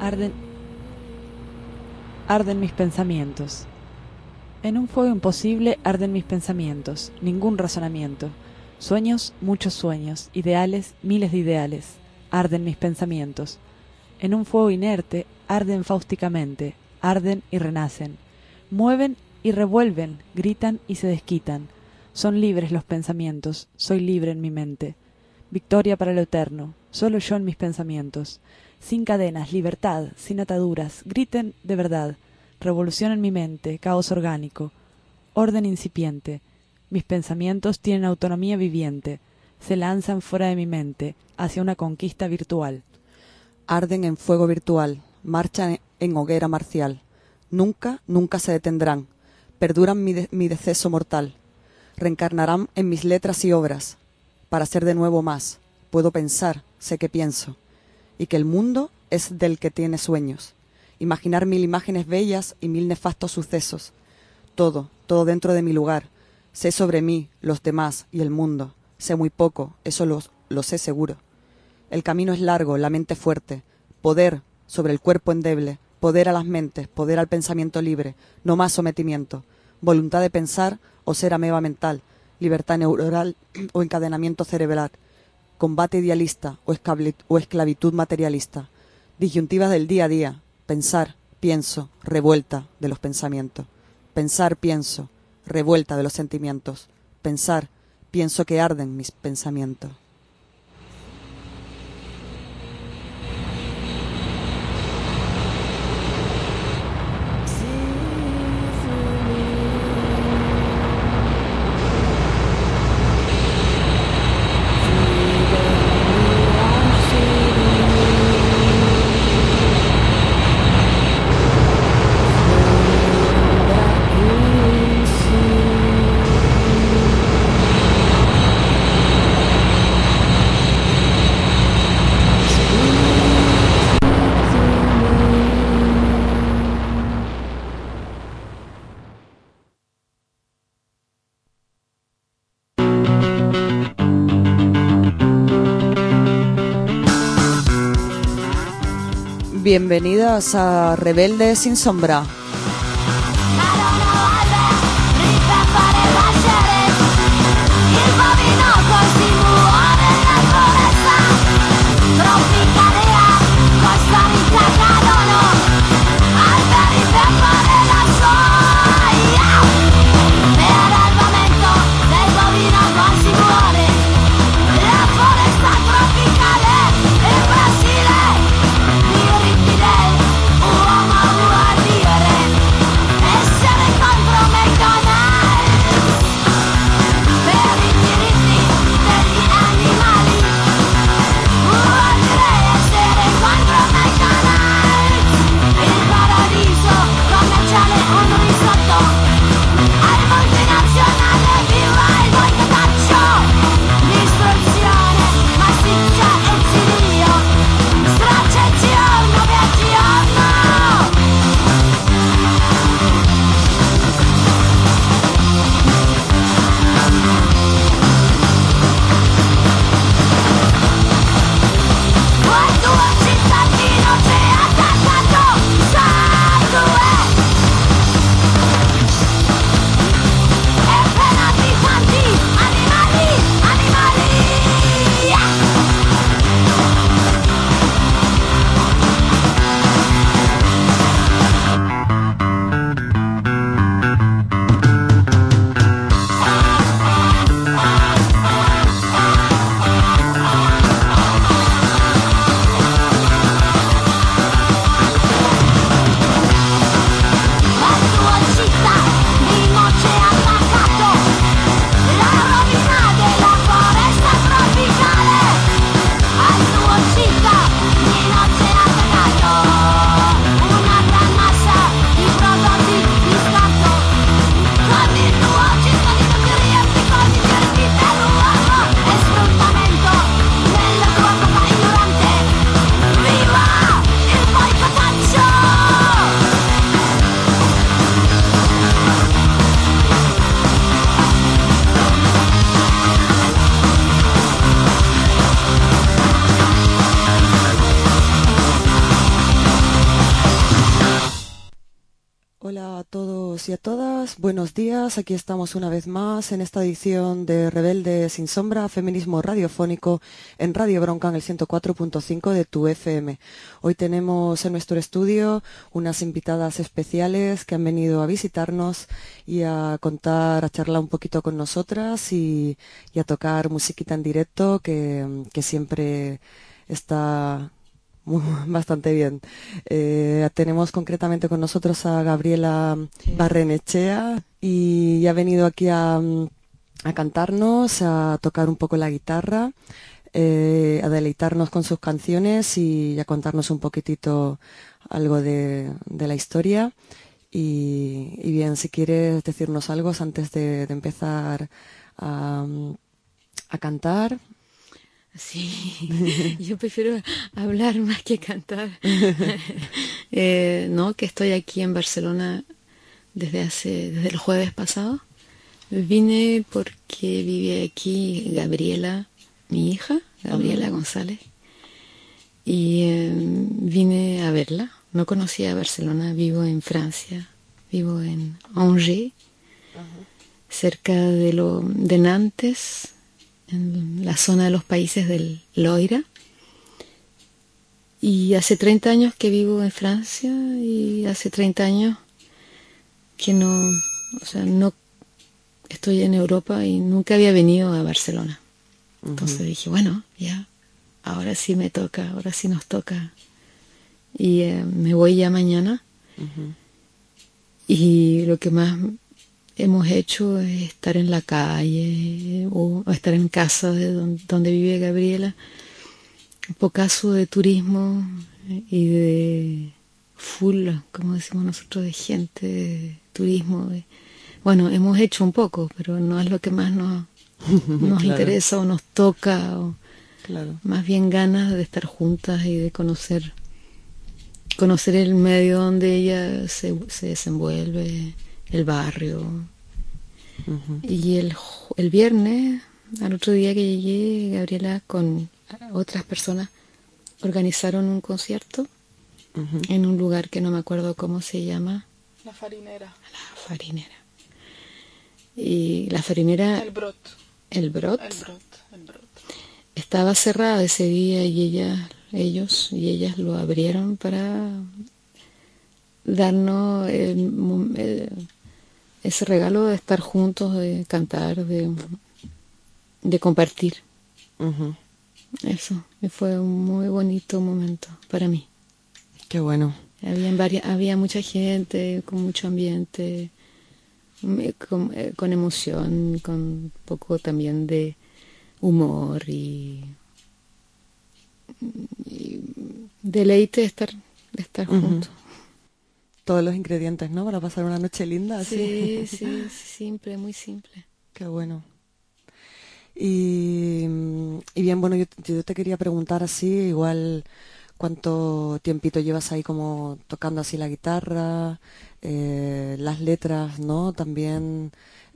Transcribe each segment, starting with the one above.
Arden mis pensamientos. En un fuego imposible arden mis pensamientos, ningún razonamiento. Sueños, muchos sueños, ideales, miles de ideales. Arden mis pensamientos. En un fuego inerte arden fáusticamente, arden y renacen. Mueven y revuelven, gritan y se desquitan. Son libres los pensamientos, soy libre en mi mente. Victoria para lo eterno, solo yo en mis pensamientos. Sin cadenas, libertad, sin ataduras, griten de verdad. Revolución en mi mente, caos orgánico, orden incipiente. Mis pensamientos tienen autonomía viviente, se lanzan fuera de mi mente, hacia una conquista virtual. Arden en fuego virtual, marchan en hoguera marcial. Nunca, nunca se detendrán, perduran mi deceso mortal. Reencarnarán en mis letras y obras, para ser de nuevo más. Puedo pensar, sé que pienso, y que el mundo es del que tiene sueños. Imaginar mil imágenes bellas y mil nefastos sucesos. Todo dentro de mi lugar. Sé sobre mí, los demás y el mundo. Sé muy poco, eso lo sé seguro. El camino es largo, la mente fuerte. Poder sobre el cuerpo endeble. Poder a las mentes, poder al pensamiento libre. No más sometimiento. Voluntad de pensar o ser ameba mental. Libertad neuronal o encadenamiento cerebral. Combate idealista o esclavitud materialista. Disyuntivas del día a día. Pensar, pienso, revuelta de los pensamientos. Pensar, pienso, revuelta de los sentimientos. Pensar, pienso que arden mis pensamientos. Bienvenidas a Rebelde sin sombra. Diritti del uomo vuol dire todos y a todas, buenos días. Aquí estamos una vez más en esta edición de Rebelde sin Sombra, feminismo radiofónico en Radio Bronca en el 104.5 de tu FM. Hoy tenemos en nuestro estudio unas invitadas especiales que han venido a visitarnos y a contar, a charlar un poquito con nosotras y a tocar musiquita en directo que siempre está bastante bien. Tenemos concretamente con nosotros a Gabriela Barrenechea y ha venido aquí a cantarnos, a tocar un poco la guitarra, a deleitarnos con sus canciones y a contarnos un poquitito algo de la historia. Y bien, si quieres decirnos algo antes de empezar a cantar. Sí, yo prefiero hablar más que cantar. No, que estoy aquí en Barcelona desde el jueves pasado. Vine porque vive aquí Gabriela, mi hija, Gabriela González, y vine a verla. No conocía Barcelona, vivo en Francia, vivo en Angers, cerca de Nantes, en la zona de los países del Loira. Y hace 30 años que vivo en Francia y hace 30 años que no estoy en Europa y nunca había venido a Barcelona. Entonces dije, bueno, ya, ahora sí me toca, ahora sí nos toca. Y me voy ya mañana. Y lo que más hemos hecho es estar en la calle o estar en casa de donde vive Gabriela. Un pocazo de turismo y de full, como decimos nosotros, de gente, de turismo. Bueno, hemos hecho un poco, pero no es lo que más nos claro. interesa o nos toca. O claro. Más bien ganas de estar juntas y de conocer el medio donde ella se desenvuelve, el barrio. Y el viernes, al otro día que llegué, Gabriela con otras personas organizaron un concierto en un lugar que no me acuerdo cómo se llama. La Farinera. La Farinera. Y la Farinera... El Brot. El Brot. El Brot. Estaba cerrada ese día y ellos y ellas lo abrieron para darnos ese regalo de estar juntos, de cantar, de compartir. Eso, y fue un muy bonito momento para mí. Qué bueno. Había mucha gente, con mucho ambiente, con emoción, con un poco también de humor y deleite de estar juntos. Todos los ingredientes, ¿no? Para pasar una noche linda, así. Sí, simple, muy simple. Qué bueno. Y bien, bueno, yo te quería preguntar así, igual, ¿cuánto tiempito llevas ahí como tocando así la guitarra? Las letras, ¿no? También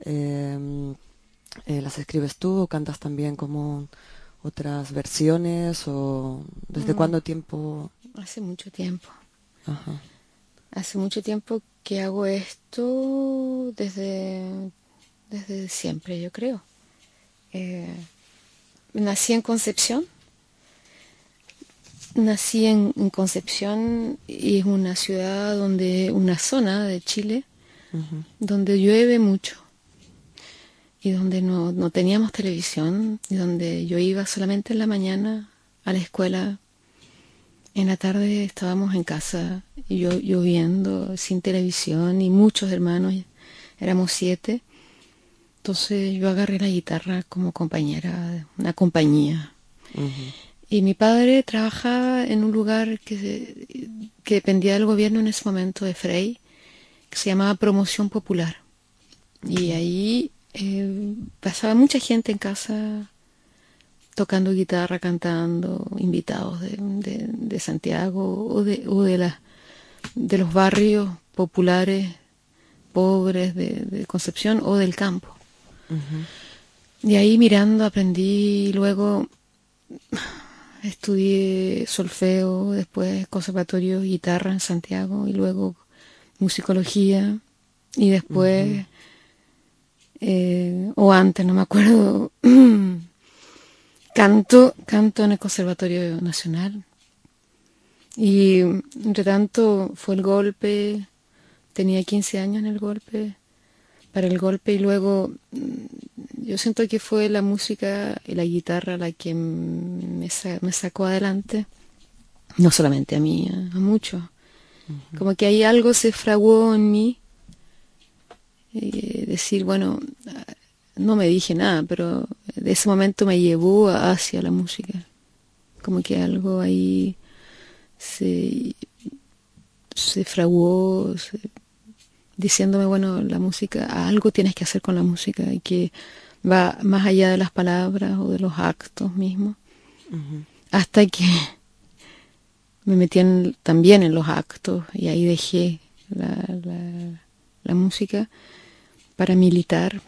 las escribes tú o cantas también como otras versiones o ¿desde cuándo tiempo? Hace mucho tiempo. Ajá. Hace mucho tiempo que hago esto desde siempre, yo creo. Nací en Concepción. Nací en Concepción y es una ciudad una zona de Chile, donde llueve mucho y donde no teníamos televisión y donde yo iba solamente en la mañana a la escuela. En la tarde estábamos en casa, lloviendo, sin televisión y muchos hermanos, éramos 7. Entonces yo agarré la guitarra como compañera de una compañía. Y mi padre trabajaba en un lugar que dependía del gobierno en ese momento de Frei, que se llamaba Promoción Popular. Y ahí pasaba mucha gente en casa tocando guitarra, cantando, invitados de Santiago o de los barrios populares, pobres de Concepción o del campo. Y ahí mirando aprendí, luego estudié solfeo, después conservatorio, guitarra en Santiago y luego musicología Y después, o antes, no me acuerdo, canto en el Conservatorio Nacional. Y entre tanto fue el golpe, tenía 15 años en el golpe, para el golpe, y luego yo siento que fue la música y la guitarra la que me sacó adelante, no solamente a mí, a muchos. Como que ahí algo se fraguó en mí, decir, bueno, no me dije nada, pero de ese momento me llevó hacia la música. Como que algo ahí se fraguó, diciéndome, bueno, la música, algo tienes que hacer con la música, y que va más allá de las palabras o de los actos mismos, hasta que me metí también en los actos, y ahí dejé la música para militar.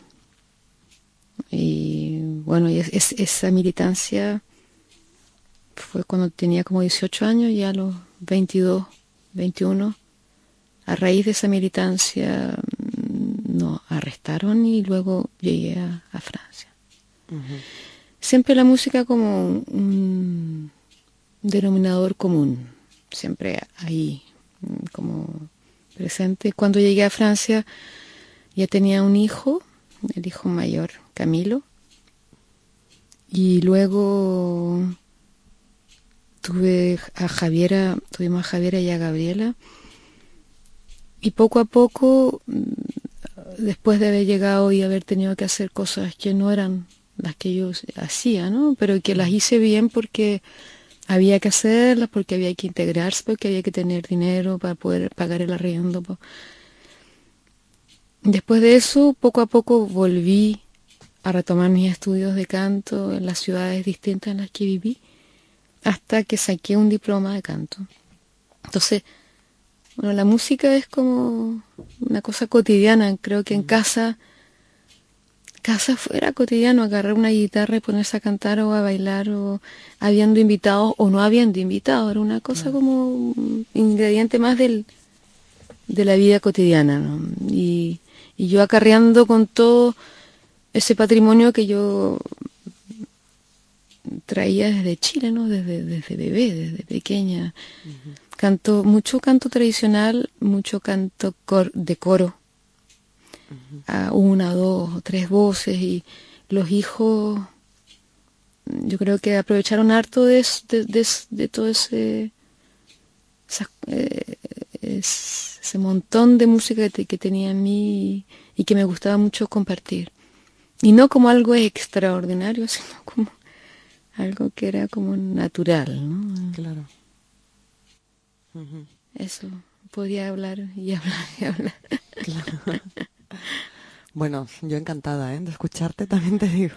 Y bueno, esa militancia fue cuando tenía como 18 años, y a los 22, 21, a raíz de esa militancia nos arrestaron y luego llegué a Francia. Siempre la música como un denominador común, siempre ahí, como presente. Cuando llegué a Francia ya tenía un hijo, el hijo mayor, Camilo, y luego tuvimos a Javiera y a Gabriela, y poco a poco, después de haber llegado y haber tenido que hacer cosas que no eran las que yo hacía, ¿no? Pero que las hice bien porque había que hacerlas, porque había que integrarse, porque había que tener dinero para poder pagar el arriendo. Después de eso, poco a poco volví a retomar mis estudios de canto en las ciudades distintas en las que viví, hasta que saqué un diploma de canto. Entonces, bueno, la música es como una cosa cotidiana. Creo que en casa fuera cotidiano agarrar una guitarra y ponerse a cantar o a bailar, o habiendo invitados o no habiendo invitados. Era una cosa como un ingrediente más de la vida cotidiana, ¿no? Y yo acarreando con todo ese patrimonio que yo traía desde Chile, ¿no? Desde bebé, desde pequeña. Mucho canto tradicional, mucho canto de coro, a 1, 2 o 3 voces, y los hijos, yo creo que aprovecharon harto de todo ese montón de música que tenía en mí, y que me gustaba mucho compartir. Y no como algo extraordinario, sino como algo que era como natural, ¿no? Claro. Eso, podía hablar y hablar y hablar. Claro. Bueno, yo encantada, de escucharte, también te digo.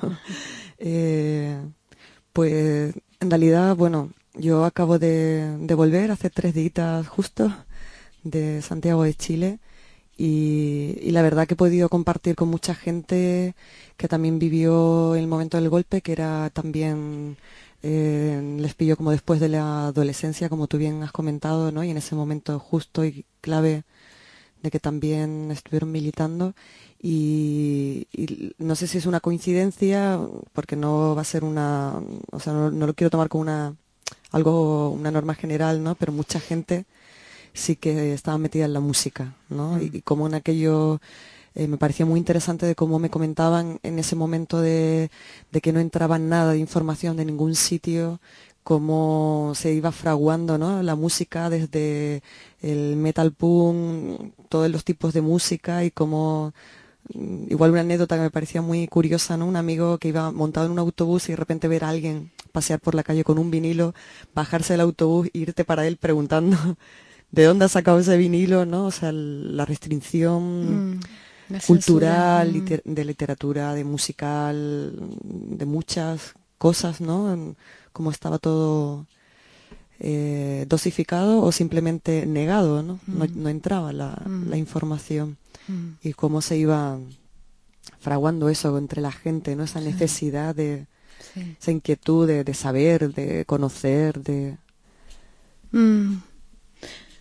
Pues en realidad, bueno, yo acabo de volver hace 3 días justo de Santiago de Chile, y la verdad que he podido compartir con mucha gente que también vivió el momento del golpe, que era también, les pilló como después de la adolescencia, como tú bien has comentado, ¿no? Y en ese momento justo y clave de que también estuvieron militando, y no sé si es una coincidencia, porque no va a ser o sea, no lo quiero tomar como una norma general, ¿no? Pero mucha gente sí que estaba metida en la música, ¿no? Y como en aquello, me parecía muy interesante de cómo me comentaban en ese momento de que no entraba nada de información de ningún sitio, cómo se iba fraguando, ¿no? La música desde el metal punk, todos los tipos de música, y cómo, igual una anécdota que me parecía muy curiosa, ¿no? Un amigo que iba montado en un autobús y de repente ver a alguien pasear por la calle con un vinilo, bajarse del autobús e irte para él preguntando ¿de dónde has sacado ese vinilo?, ¿no? O sea, la restricción cultural, de literatura, de musical, de muchas cosas, ¿no? Cómo estaba todo dosificado o simplemente negado, ¿no? No entraba la información, y cómo se iba fraguando eso entre la gente, ¿no? Esa necesidad esa inquietud de saber, de conocer,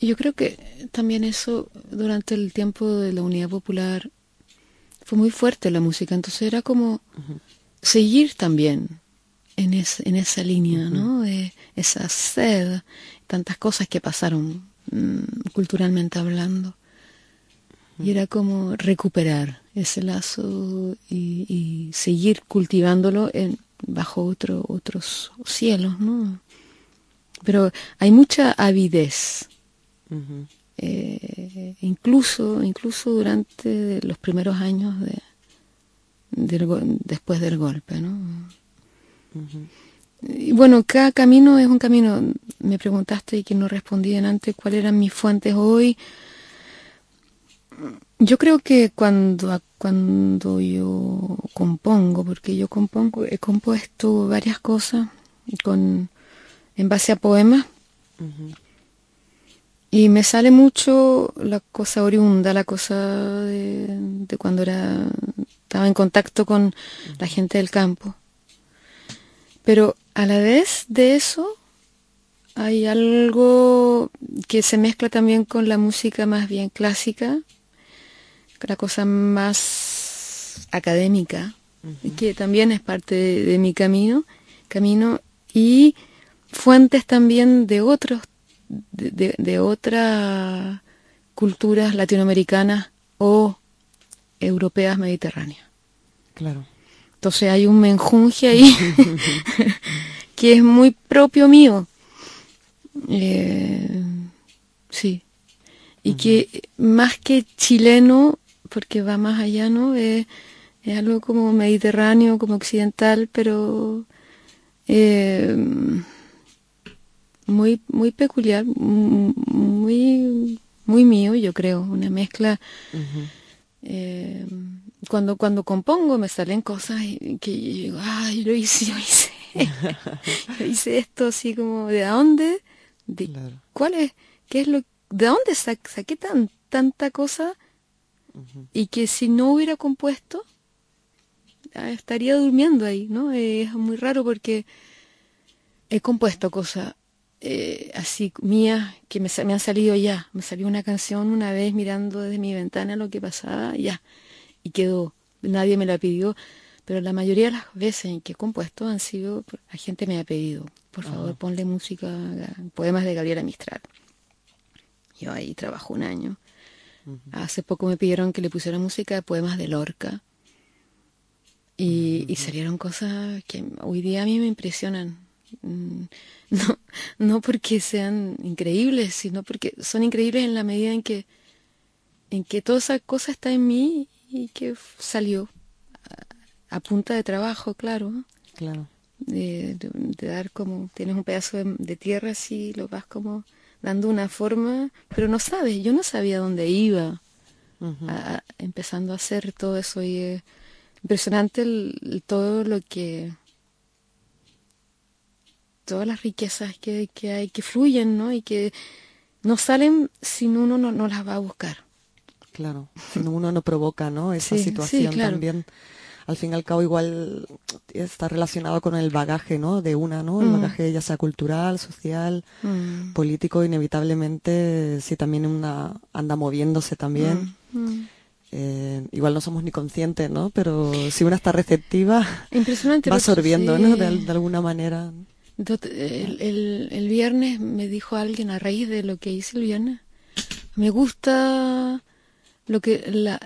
Yo creo que también eso, durante el tiempo de la Unidad Popular, fue muy fuerte la música, entonces era como seguir también en esa línea, ¿no? De esa sed, tantas cosas que pasaron culturalmente hablando. Y era como recuperar ese lazo y seguir cultivándolo bajo otros cielos, ¿no? Pero hay mucha avidez, incluso durante los primeros años después del golpe, ¿no? Y bueno, cada camino es un camino. Me preguntaste y que no respondí antes cuáles eran mis fuentes hoy. Yo creo que cuando yo compongo, porque yo he compuesto varias cosas en base a poemas, y me sale mucho la cosa oriunda, la cosa de cuando estaba en contacto con la gente del campo. Pero a la vez de eso hay algo que se mezcla también con la música más bien clásica, la cosa más académica, que también es parte de mi camino, y fuentes también de otras culturas latinoamericanas o europeas mediterráneas. Claro. Entonces hay un menjunje ahí que es muy propio mío. Sí. Y que más que chileno, porque va más allá, ¿no? Es algo como mediterráneo, como occidental, pero muy, muy peculiar, muy, muy mío, yo creo. Una mezcla. Cuando compongo me salen cosas que yo digo, ay, yo hice yo hice esto así como, ¿de dónde? Claro. ¿Cuál es? ¿Qué es de dónde saqué tanta cosa? Y que si no hubiera compuesto, estaría durmiendo ahí, ¿no? Es muy raro porque he compuesto cosas así mías que me han salido ya. Me salió una canción una vez mirando desde mi ventana lo que pasaba, ya. Y quedó. Nadie me la pidió. Pero la mayoría de las veces en que he compuesto han sido, la gente me ha pedido, por favor, ponle música, poemas de Gabriela Mistral. Yo ahí trabajo un año. Hace poco me pidieron que le pusiera música de poemas de Lorca. Y salieron cosas que hoy día a mí me impresionan. No porque sean increíbles, sino porque son increíbles en la medida en que toda esa cosa está en mí y que salió a punta de trabajo, claro. Claro. De dar como, tienes un pedazo de tierra así, lo vas como dando una forma, pero no sabes, yo no sabía dónde iba empezando a hacer todo eso y impresionante todo lo que, todas las riquezas que hay, que fluyen, ¿no? Y que no salen si uno no las va a buscar. Claro, si uno no provoca, ¿no? Esa situación claro. también. Al fin y al cabo igual está relacionado con el bagaje, ¿no? De una, ¿no? El bagaje ya sea cultural, social, político, inevitablemente, si también una anda moviéndose también. Igual no somos ni conscientes, ¿no? Pero si una está receptiva, impresionante, va absorbiendo, sí. ¿no? De alguna manera. El viernes me dijo alguien a raíz de lo que hice el viernes, me gusta lo que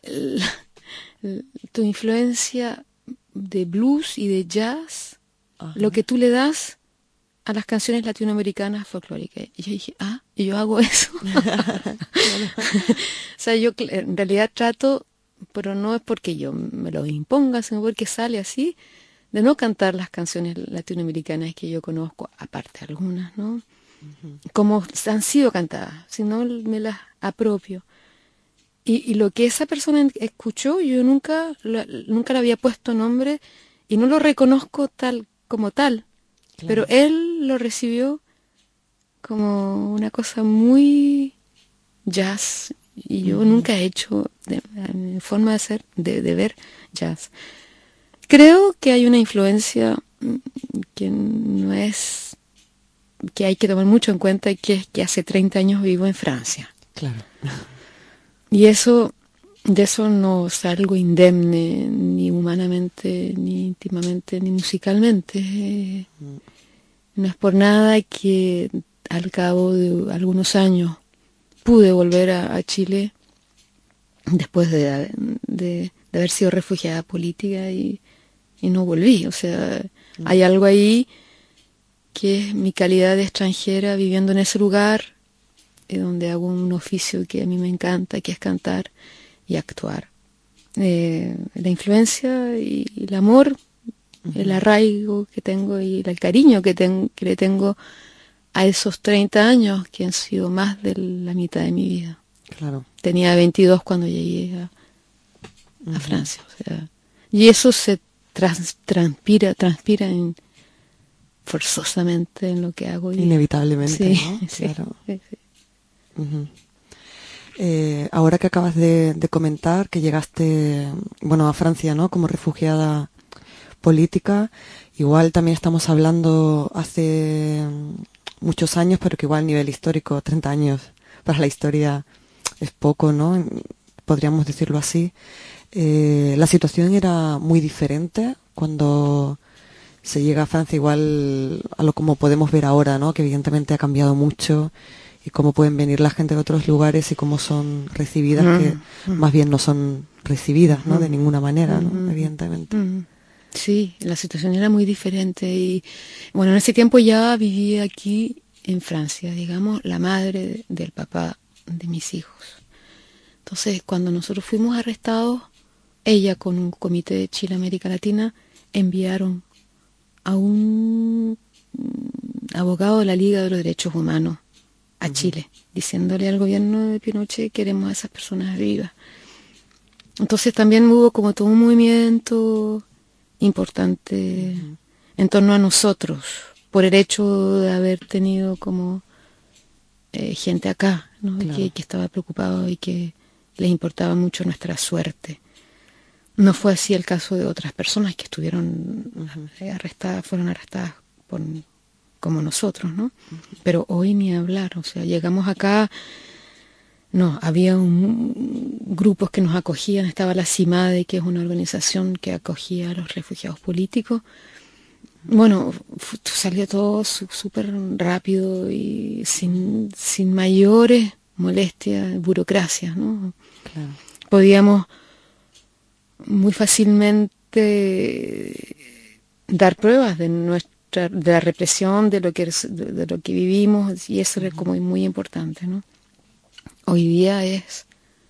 tu influencia de blues y de jazz, lo que tú le das a las canciones latinoamericanas folclóricas. Y yo dije, y yo hago eso. O sea, yo en realidad trato, pero no es porque yo me lo imponga, sino porque sale así, de no cantar las canciones latinoamericanas que yo conozco, aparte algunas, ¿no? Como han sido cantadas, sino me las apropio. Y lo que esa persona escuchó, yo nunca le había puesto nombre y no lo reconozco tal como tal. Claro. Pero él lo recibió como una cosa muy jazz. Y yo nunca he hecho, mi forma de hacer, de ver jazz. Creo que hay una influencia que no es que hay que tomar mucho en cuenta, que es que hace 30 años vivo en Francia. Claro. Y de eso no salgo indemne, ni humanamente, ni íntimamente, ni musicalmente. No es por nada que al cabo de algunos años pude volver a Chile después de haber sido refugiada política y no volví. O sea, hay algo ahí que es mi calidad de extranjera viviendo en ese lugar, donde hago un oficio que a mí me encanta, que es cantar y actuar. La influencia y el amor, el arraigo que tengo y el cariño que le tengo a esos 30 años que han sido más de la mitad de mi vida. Claro. Tenía 22 cuando llegué a Francia. O sea, y eso se transpira forzosamente en lo que hago. Inevitablemente, sí, ¿no? Sí, claro. sí. Ahora que acabas de comentar que llegaste, bueno, a Francia, ¿no? Como refugiada política, igual también estamos hablando hace muchos años, pero que igual a nivel histórico, 30 años para la historia es poco, ¿no? Podríamos decirlo así. La situación era muy diferente cuando se llega a Francia, igual a lo como podemos ver ahora, ¿no? Que evidentemente ha cambiado mucho, y cómo pueden venir la gente de otros lugares y cómo son recibidas, que más bien no son recibidas, ¿no? De ninguna manera, ¿no? Evidentemente. Sí, la situación era muy diferente y bueno, en ese tiempo ya vivía aquí en Francia, digamos, la madre del papá de mis hijos. Entonces, cuando nosotros fuimos arrestados, ella con un comité de Chile América Latina enviaron a un abogado de la Liga de los Derechos Humanos a Chile, diciéndole al gobierno de Pinochet: queremos a esas personas vivas. Entonces también hubo como todo un movimiento importante en torno a nosotros, por el hecho de haber tenido como gente acá, ¿no? Claro. que estaba preocupado y que les importaba mucho nuestra suerte. No fue así el caso de otras personas que estuvieron arrestadas, fueron arrestadas como nosotros, ¿no? Pero hoy ni hablar, o sea, llegamos acá, no, había grupos que nos acogían, estaba la CIMADE, que es una organización que acogía a los refugiados políticos. Bueno, salió todo súper rápido y sin mayores molestias, burocracias, ¿no? Claro. Podíamos muy fácilmente dar pruebas de la represión, de lo que vivimos, y eso era como muy importante, ¿no? Hoy día es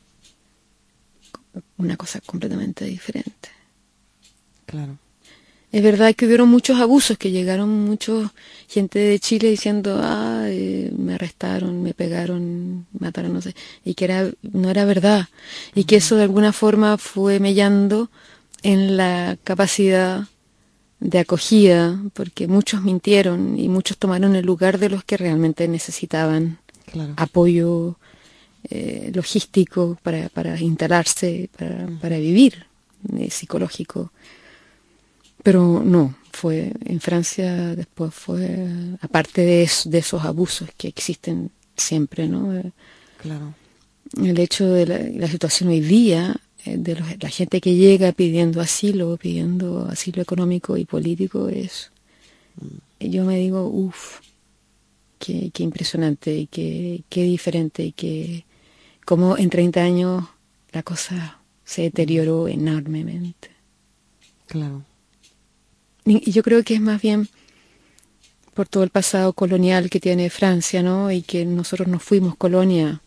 una cosa completamente diferente. Claro. Es verdad que hubieron muchos abusos, que llegaron mucha gente de Chile diciendo: me arrestaron, me pegaron, mataron, no sé, y que no era verdad, y que eso de alguna forma fue mellando en la capacidad de acogida, porque muchos mintieron y muchos tomaron el lugar de los que realmente necesitaban apoyo logístico para instalarse, para vivir, psicológico. Pero no, fue en Francia después fue, aparte de esos abusos que existen siempre, ¿no? Claro. El hecho de la situación hoy día, la gente que llega pidiendo asilo económico y político, yo me digo, qué impresionante y qué diferente, y que como en 30 años la cosa se deterioró enormemente. Claro. Y yo creo que es más bien por todo el pasado colonial que tiene Francia, ¿no? Y que nosotros nos fuimos colonia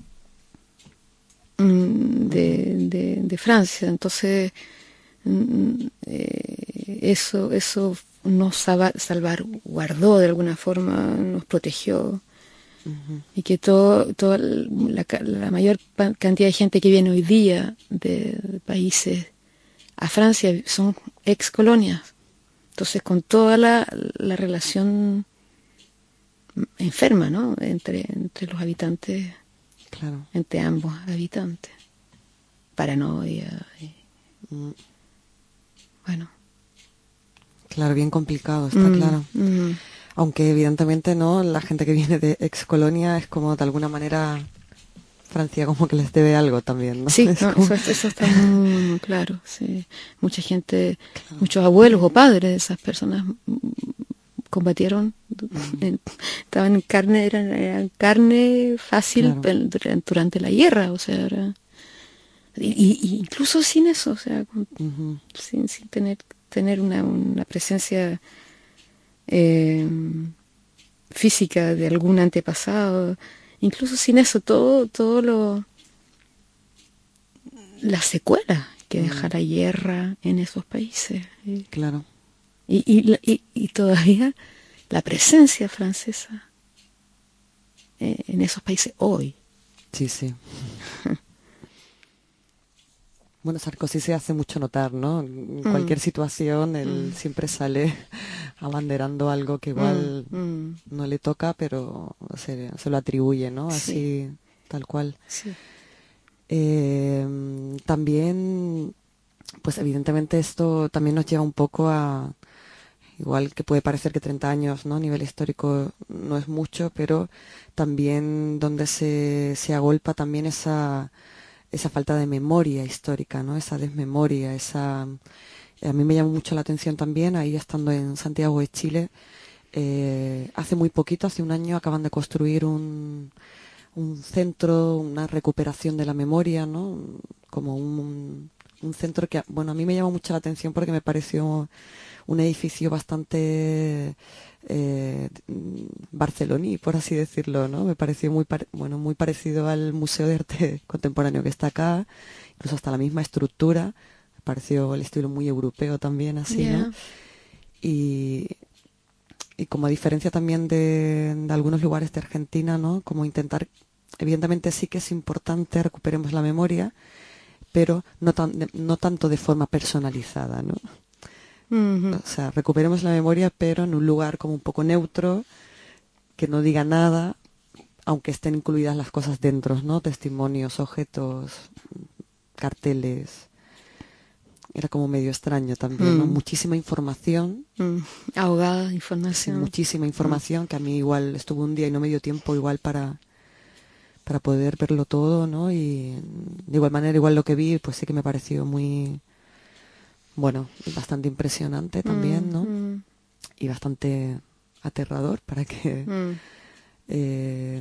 de Francia. Entonces, eso nos salvaguardó de alguna forma, nos protegió. Y que toda la mayor cantidad de gente que viene hoy día de países a Francia son ex colonias. Entonces, con toda la relación enferma, ¿no? Entre los habitantes, Claro. entre ambos habitantes. Paranoia. Bueno. Claro, bien complicado, está claro. Aunque evidentemente no, la gente que viene de ex colonia es como de alguna manera Francia como que les debe algo también, ¿no? Sí, Es no, como- eso está muy, muy claro. Sí. Mucha gente, muchos abuelos o padres de esas personas combatieron, estaban en carne, eran carne fácil Claro. durante la guerra, o sea, y incluso sin eso, o sea, Ujú. sin tener una presencia eh, física de algún antepasado, incluso sin eso, todo las secuelas que deja la guerra en esos países. Claro. Y todavía la presencia francesa en esos países hoy. Sí, sí. Bueno, Sarkozy se hace mucho notar, ¿no? En Mm, cualquier situación él mm, siempre sale abanderando algo que igual mm. no le toca, pero se lo atribuye, ¿no? Sí, Así, tal cual. sí. También, pues evidentemente esto también nos lleva un poco a, igual que puede parecer que 30 años, ¿no? A nivel histórico no es mucho, pero también donde se agolpa también esa falta de memoria histórica, ¿no? Esa desmemoria, a mí me llamó mucho la atención también, ahí estando en Santiago de Chile, hace muy poquito, hace un año, acaban de construir un centro, una recuperación de la memoria, ¿no? Como un centro que, bueno, a mí me llamó mucho la atención porque me pareció un edificio bastante barceloní, por así decirlo, ¿no? Me pareció bueno, muy parecido al Museo de Arte Contemporáneo que está acá, incluso hasta la misma estructura, me pareció el estilo muy europeo también, así, ¿no? Yeah. Y, y como a diferencia también de algunos lugares de Argentina, ¿no? Como intentar, evidentemente sí que es importante recuperemos la memoria, pero no tanto de forma personalizada, ¿no? Mhm. O sea, recuperemos la memoria, pero en un lugar como un poco neutro, que no diga nada, aunque estén incluidas las cosas dentro, ¿no? Testimonios, objetos, carteles. Era como medio extraño también, ¿no? Mm, Muchísima información, mm. Ahogada de sí, información. muchísima Mm, información, que a mí igual estuve un día y no me dio tiempo igual para poder verlo todo, ¿no? Y de igual manera, igual lo que vi, pues sí que me pareció muy, bueno, bastante impresionante también, mm, ¿no? mm, Y bastante aterrador para que mm. Eh,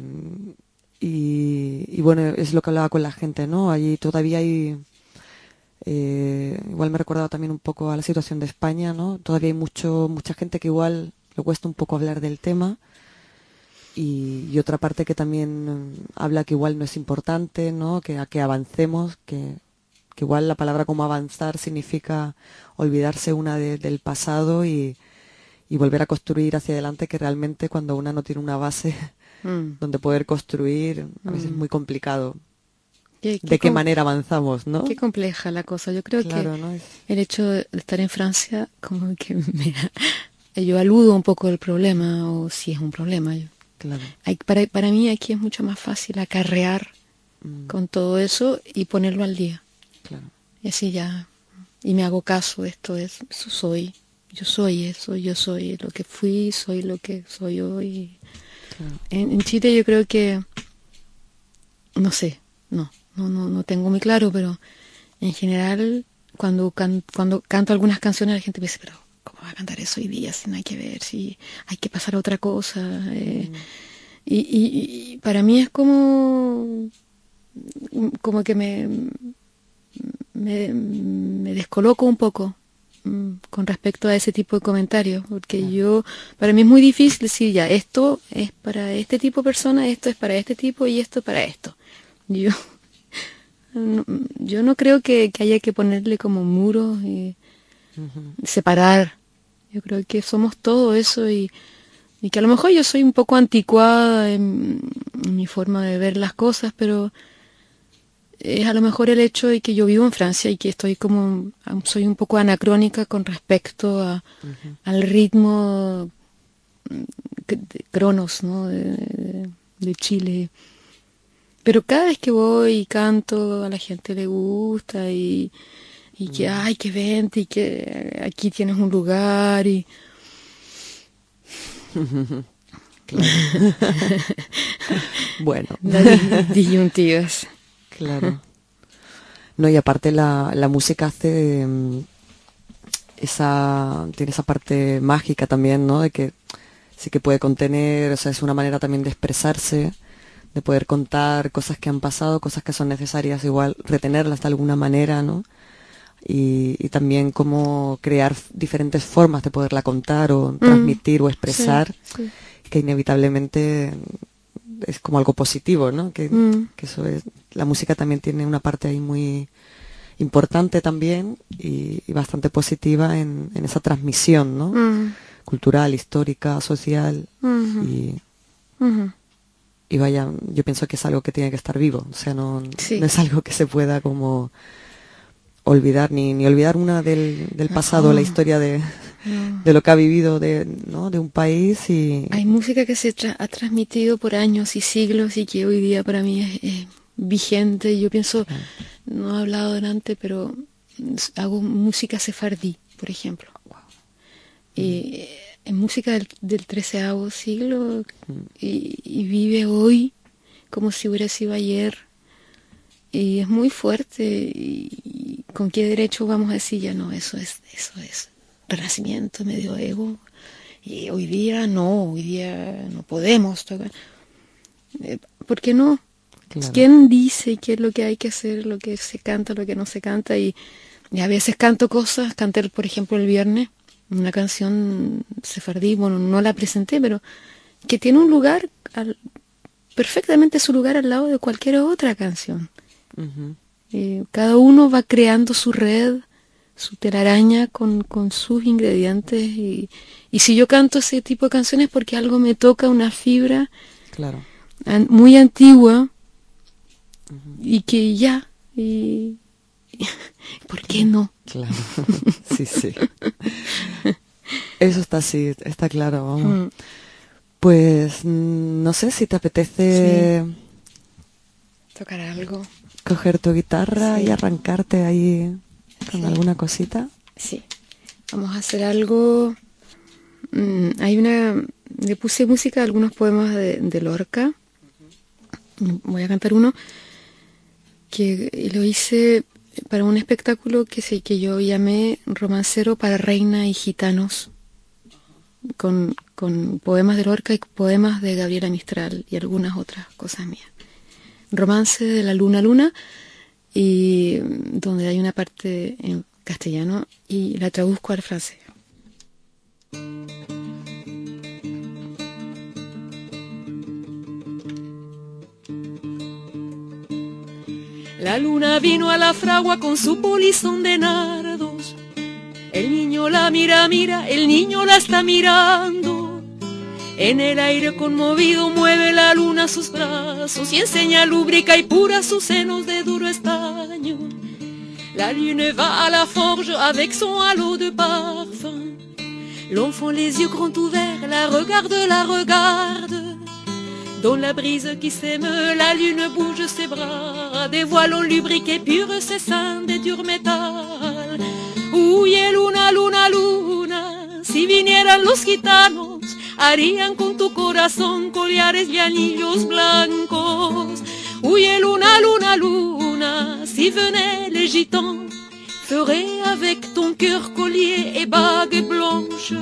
y bueno, es lo que hablaba con la gente, ¿no? Allí todavía hay, igual me he recordado también un poco a la situación de España, ¿no? Todavía hay mucha gente que igual le cuesta un poco hablar del tema y otra parte que también habla que igual no es importante, ¿no? Que avancemos, que igual la palabra como avanzar significa olvidarse del pasado y volver a construir hacia adelante, que realmente cuando una no tiene una base Mm, donde poder construir a veces es mm. muy complicado. Qué, ¿De qué manera avanzamos, no? qué compleja la cosa. Yo creo que Claro, ¿no? el hecho de estar en Francia, como que yo aludo un poco del problema, o si es un problema. Claro, Para mí aquí es mucho más fácil acarrear mm, con todo eso y ponerlo al día. claro, Y así ya, y me hago caso, eso soy. Yo soy eso, yo soy lo que fui, soy lo que soy hoy. claro. En Chile yo creo que, no sé, no tengo muy claro, pero en general cuando canto algunas canciones la gente me dice, pero ¿cómo va a cantar eso hoy día? Si no hay que ver, si hay que pasar a otra cosa. Y para mí es como que me descoloco un poco con respecto a ese tipo de comentarios, porque Claro. para mí es muy difícil decir ya, esto es para este tipo de persona, esto es para este tipo y esto es para esto. Yo, yo no creo que haya que ponerle como muros y Ujú, separar. Yo creo que somos todo eso y que a lo mejor yo soy un poco anticuada en mi forma de ver las cosas, pero es a lo mejor el hecho de que yo vivo en Francia y que soy un poco anacrónica con respecto ujú, al ritmo de Cronos, ¿no? De Chile. Pero cada vez que voy y canto, a la gente le gusta y que, mm, ay, que vente y que aquí tienes un lugar Claro. Bueno. Las disyuntivas. Claro. No, y aparte la música hace tiene esa parte mágica también, ¿no? De que sí que puede contener, o sea, es una manera también de expresarse, de poder contar cosas que han pasado, cosas que son necesarias, igual retenerlas de alguna manera, ¿no? Y también cómo crear diferentes formas de poderla contar o transmitir o expresar, sí. que inevitablemente es como algo positivo, ¿no? Que eso es, la música también tiene una parte ahí muy importante también y bastante positiva en esa transmisión, ¿no? Cultural, histórica, social y vaya, yo pienso que es algo que tiene que estar vivo, o sea, no es algo que se pueda como olvidar, ni olvidar una del pasado, la historia de lo que ha vivido ¿no? de un país. Y hay música que se ha transmitido por años y siglos y que hoy día para mí es vigente. Yo pienso, no he hablado delante, pero hago música sefardí, por ejemplo. Wow. Y es música del XIII siglo y vive hoy como si hubiera sido ayer. Y es muy fuerte. Y ¿con qué derecho vamos a decir ya no? Eso es renacimiento, medioevo. Y hoy día no podemos tocar. ¿Por qué no? Claro. ¿Quién dice qué es lo que hay que hacer, lo que se canta, lo que no se canta? Y a veces canté, por ejemplo, el viernes, una canción sefardí, bueno, no la presenté, pero que tiene un lugar, perfectamente su lugar al lado de cualquier otra canción. Cada uno va creando su red, su telaraña con sus ingredientes y si yo canto ese tipo de canciones porque algo me toca, una fibra muy antigua y que ya ¿por qué no? Claro, sí. Eso está claro, vamos. Pues no sé si te apetece tocar algo, coger tu guitarra y arrancarte ahí con alguna cosita. Sí, vamos a hacer algo. Le puse música a algunos poemas de Lorca. Voy a cantar uno que lo hice para un espectáculo que yo llamé Romancero para Reina y Gitanos, con poemas de Lorca y poemas de Gabriela Mistral y algunas otras cosas mías. Romance de la luna, y donde hay una parte en castellano y la traduzco al francés. La luna vino a la fragua con su polizón de nardos. El niño la mira, el niño la está mirando. En el aire conmovido mueve la luna sus brazos y enseña lúbrica y pura sus senos de duro estaño. La lune va à la forge avec son halo de parfum. L'enfant les yeux grands ouverts la regarde. Dans la brise qui s'émeut, la lune bouge ses bras, dévoilant lubrique et pur ses seins de dur métal. Huye luna, luna, luna, si vinieran los gitanos, harían con tu corazón collares y anillos blancos. Huye luna, luna, luna, si venaient les gitans, feraient avec ton cœur collier et bagues blanches.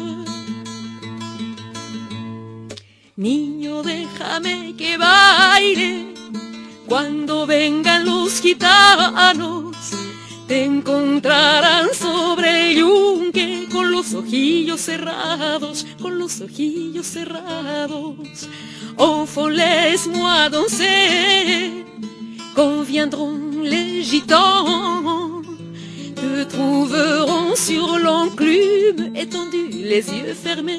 Niño, déjame que baile, cuando vengan los gitanos, te encontrarán sobre el yunque con los ojillos cerrados, Enfant, laisse-moi danser, quand viendront les gitans, te trouveront sur l'enclume, étendu, les yeux fermés.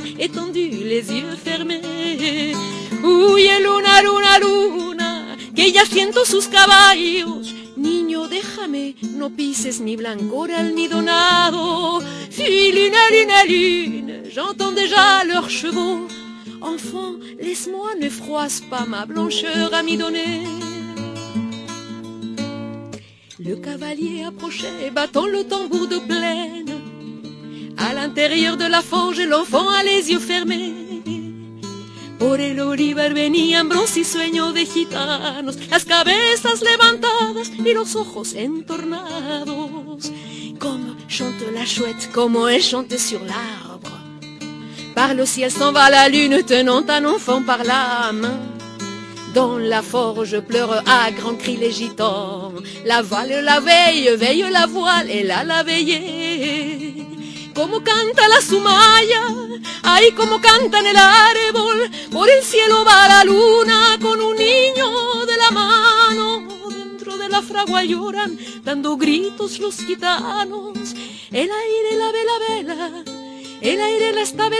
Huye luna, luna, luna, que ya siento sus caballos. Niño, déjame, no pises mi blancor almidonado. Fille, lune, lune, j'entends déjà leurs chevaux. Enfant, laisse-moi, ne froisse pas ma blancheur amidonnée. Le cavalier approchait, battant le tambour de plaine. À l'intérieur de la forge, l'enfant a les yeux fermés. Por el olivar venían broncisueños de gitanos, las cabezas levantadas y los ojos entornados. Comme chante la chouette, como elle chante sur l'arbre. Par le ciel s'en va la lune, tenant un enfant par la main. Dans la forge pleurent à grands cris les gitans. La voile, la veille, veille la voile, et là la veillée. Como canta la sumaya, ay como canta en el árbol. Por el cielo va la luna con un niño de la mano. Dentro de la fragua lloran, dando gritos los gitanos. El aire la vela vela, el aire la está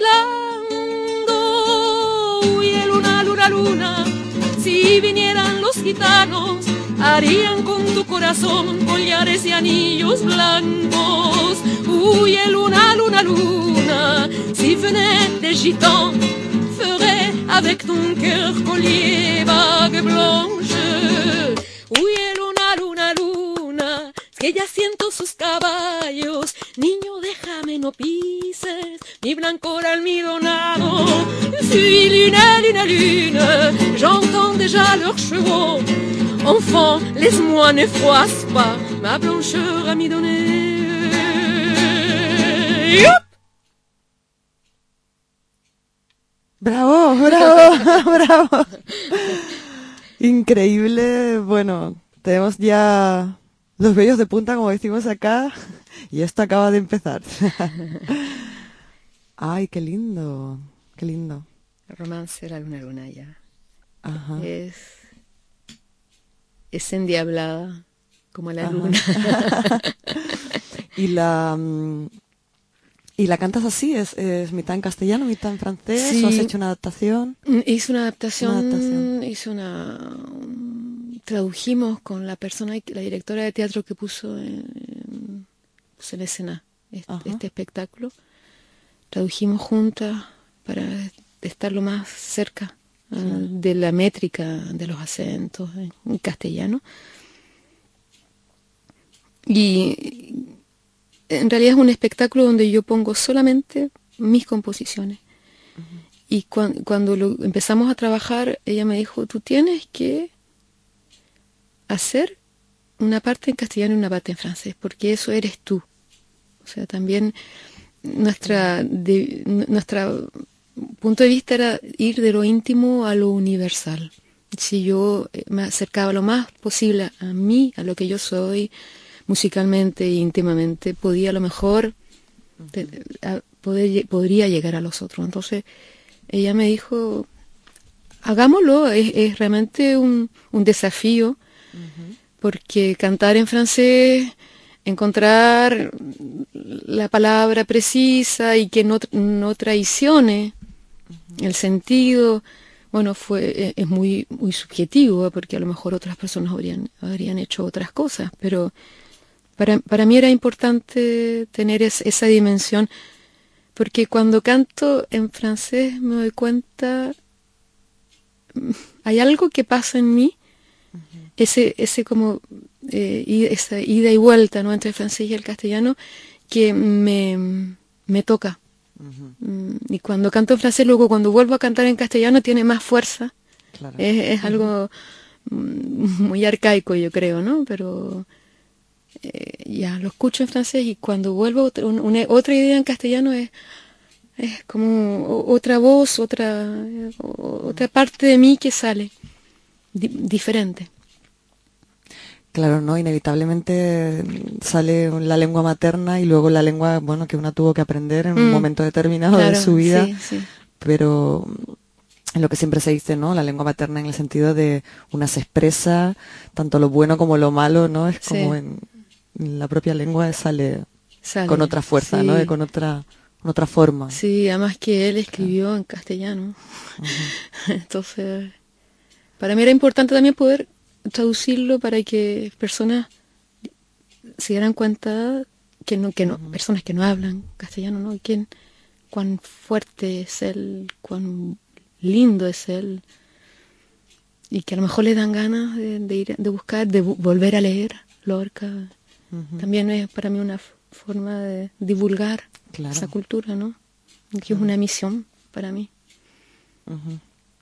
velando. Huye luna, luna, luna, si vinieran los gitanos, harían con tu corazón collares y anillos blancos. Huye luna, luna, luna, si venaient des gitans, ferait avec ton cœur collier bague blanche. Huye luna, luna, luna, que ya siento sus caballos. Niño, déjame, no pises mi blanco almidonado. Suis luna, luna, luna, j'entends déjà leurs chevaux. Enfant, laisse-moi, ne froisse pas ma blancheur amidonnée. ¡Yup! ¡Bravo, bravo, bravo! Increíble. Bueno, tenemos ya los vellos de punta, como decimos acá, y esto acaba de empezar. ¡Ay, qué lindo! ¡Qué lindo! El romance de la luna, luna ya. Ajá. Es endiablada como la luna. ¿Y la cantas así? ¿Es mitad en castellano, mitad en francés? Sí. ¿O has hecho una adaptación? Hice una adaptación. Tradujimos con la persona, la directora de teatro que puso en escena este espectáculo. Tradujimos juntas para estar lo más cerca de la métrica de los acentos en castellano. Y en realidad es un espectáculo donde yo pongo solamente mis composiciones. Y cuando empezamos a trabajar, ella me dijo, tú tienes que hacer una parte en castellano y una parte en francés, porque eso eres tú. O sea, también nuestra punto de vista era ir de lo íntimo a lo universal. Si yo me acercaba lo más posible a mí, a lo que yo soy, musicalmente e íntimamente, podía a lo mejor podría llegar a los otros. Entonces ella me dijo, hagámoslo, es realmente un desafío, porque cantar en francés, encontrar la palabra precisa y que no traicione el sentido, bueno, es muy muy subjetivo, porque a lo mejor otras personas habrían hecho otras cosas, pero para mí era importante tener esa dimensión, porque cuando canto en francés me doy cuenta, hay algo que pasa en mí, ese como esa ida y vuelta, ¿no?, entre el francés y el castellano, que me toca. Y cuando canto en francés, luego cuando vuelvo a cantar en castellano tiene más fuerza. Claro. Es algo muy arcaico, yo creo, ¿no? Pero ya lo escucho en francés y cuando vuelvo otra idea en castellano es como otra voz, otra parte de mí que sale diferente. Claro, ¿no? Inevitablemente sale la lengua materna y luego la lengua, bueno, que una tuvo que aprender en un momento determinado de su vida. Sí. Pero lo que siempre se dice, ¿no? La lengua materna en el sentido de una se expresa tanto lo bueno como lo malo, ¿no? Es como en la propia lengua sale con otra fuerza, ¿no? Con otra forma. Sí, además que él escribió en castellano. Entonces, para mí era importante también poder traducirlo para que personas se dieran cuenta que no personas que no hablan castellano, ¿no? Cuán fuerte es él, cuán lindo es él, y que a lo mejor le dan ganas de ir de buscar, de volver a leer Lorca. También es para mí una forma de divulgar esa cultura, ¿no? Que es una misión para mí.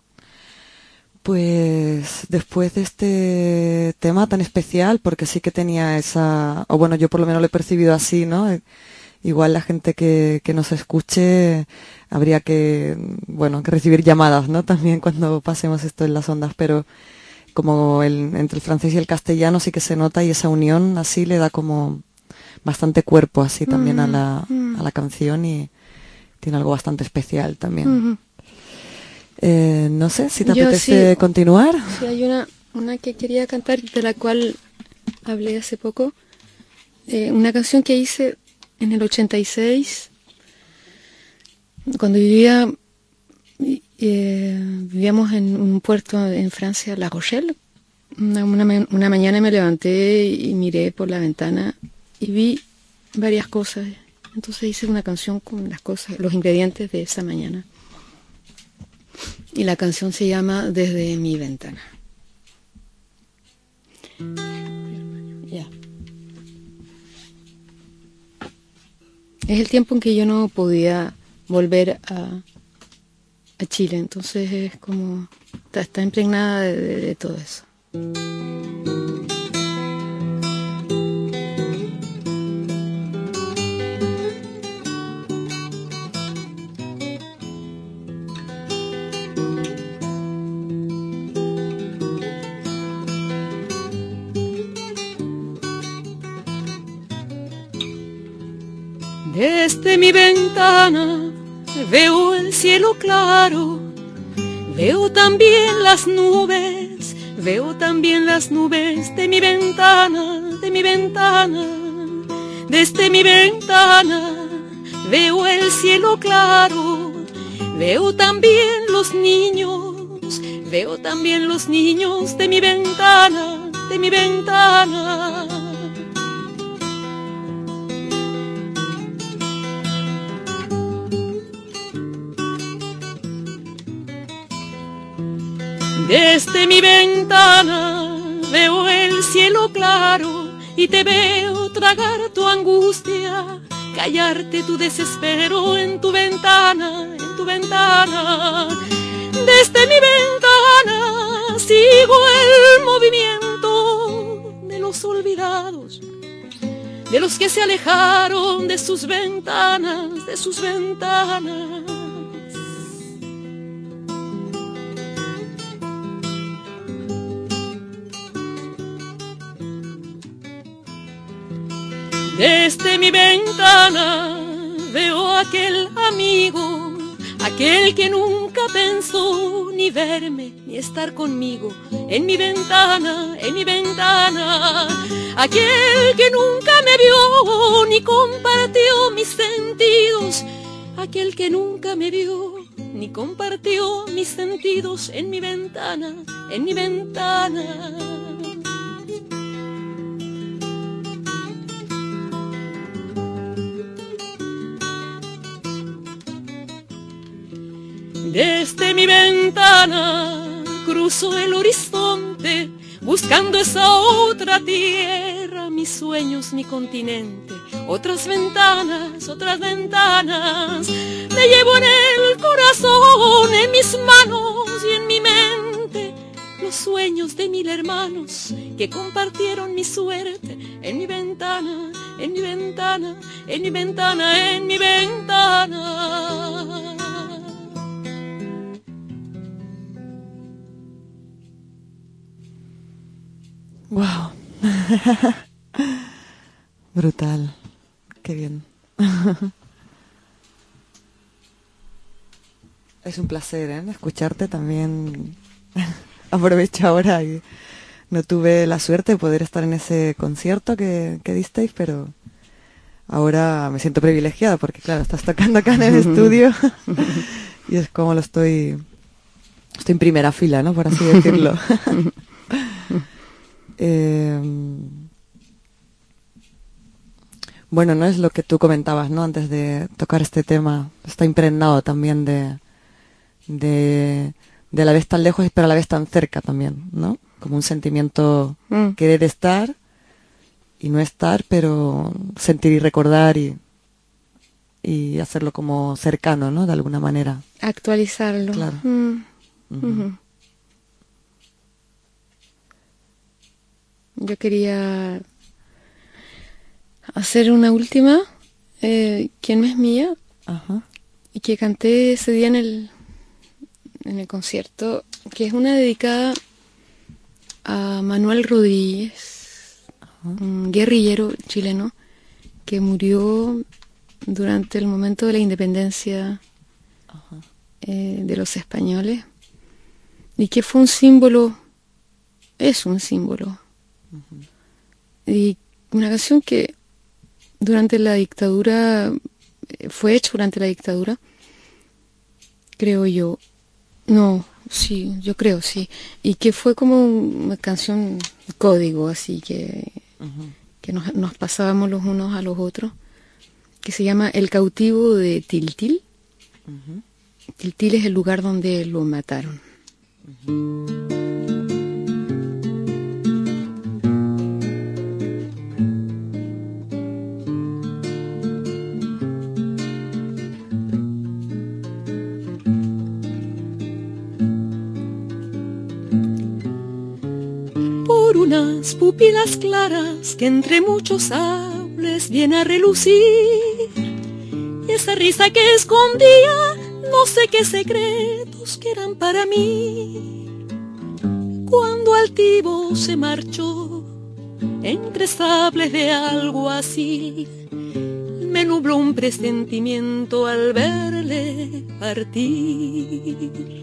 Pues después de este tema tan especial, porque sí que tenía esa, o bueno, yo por lo menos lo he percibido así, ¿no? Igual la gente que nos escuche habría que, bueno, que recibir llamadas, ¿no? También cuando pasemos esto en las ondas, pero como entre el francés y el castellano sí que se nota y esa unión así le da como bastante cuerpo así también a la canción y tiene algo bastante especial también. No sé si te apetece continuar. Sí, hay una que quería cantar, de la cual hablé hace poco. Una canción que hice en el 86, cuando vivíamos en un puerto en Francia, La Rochelle. Una mañana me levanté y miré por la ventana y vi varias cosas. Entonces hice una canción con las cosas, los ingredientes de esa mañana. Y la canción se llama Desde mi ventana. Ya. Es el tiempo en que yo no podía volver a Chile, entonces es como está impregnada de todo eso. Desde mi ventana veo el cielo claro, veo también las nubes, de mi ventana, Desde mi ventana veo el cielo claro, veo también los niños, de mi ventana, Desde mi ventana veo el cielo claro y te veo tragar tu angustia, callarte tu desespero en tu ventana. Desde mi ventana sigo el movimiento de los olvidados, de los que se alejaron de sus ventanas. Desde mi ventana veo aquel amigo, aquel que nunca pensó ni verme ni estar conmigo. En mi ventana, aquel que nunca me vio ni compartió mis sentidos, aquel que nunca me vio ni compartió mis sentidos. En mi ventana. Desde mi ventana cruzo el horizonte, buscando esa otra tierra, mis sueños, mi continente. Otras ventanas, me llevo en el corazón, en mis manos y en mi mente, los sueños de 1000 hermanos que compartieron mi suerte. En mi ventana. Wow. Brutal. Qué bien. Es un placer, escucharte también. Aprovecho ahora y no tuve la suerte de poder estar en ese concierto que disteis, pero ahora me siento privilegiada porque, claro, estás tocando acá en el estudio y es como estoy en primera fila, ¿no? Por así decirlo. Bueno, no es lo que tú comentabas, ¿no? Antes de tocar este tema, está impregnado también de la vez tan lejos pero a la vez tan cerca también, ¿no? Como un sentimiento querer estar y no estar, pero sentir y recordar y hacerlo como cercano, ¿no? De alguna manera. Actualizarlo. Claro. yo quería hacer una última, ¿Quién es mía? Ajá. Y que canté ese día en el concierto, que es una dedicada a Manuel Rodríguez, un guerrillero chileno que murió durante el momento de la independencia de los españoles, y que fue un símbolo, es un símbolo, y una canción que durante la dictadura, fue hecha durante la dictadura, creo yo, no, sí, yo creo, sí, y que fue como una canción código, así que nos pasábamos los unos a los otros, que se llama El cautivo de Tiltil. Tiltil es el lugar donde lo mataron. Por unas pupilas claras que entre muchos sables viene a relucir, y esa risa que escondía no sé qué secretos que eran para mí. Cuando altivo se marchó entre sables de alguacil, me nubló un presentimiento al verle partir.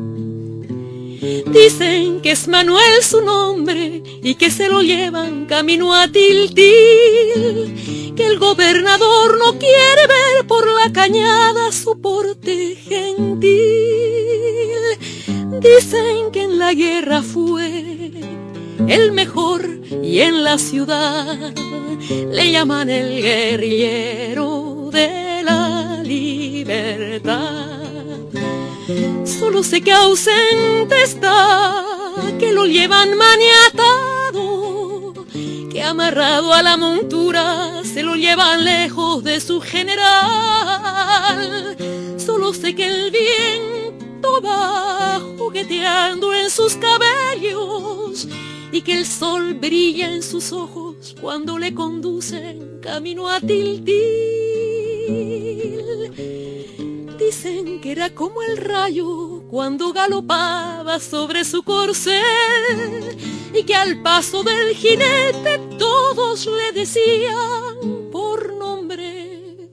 Dicen que es Manuel su nombre y que se lo llevan camino a Tiltil, que el gobernador no quiere ver por la cañada su porte gentil. Dicen que en la guerra fue el mejor y en la ciudad le llaman el guerrillero de la libertad. Solo sé que ausente está, que lo llevan maniatado, que amarrado a la montura se lo llevan lejos de su general. Solo sé que el viento va jugueteando en sus cabellos y que el sol brilla en sus ojos cuando le conducen camino a Tiltil. Dicen que era como el rayo cuando galopaba sobre su corcel, y que al paso del jinete todos le decían por nombre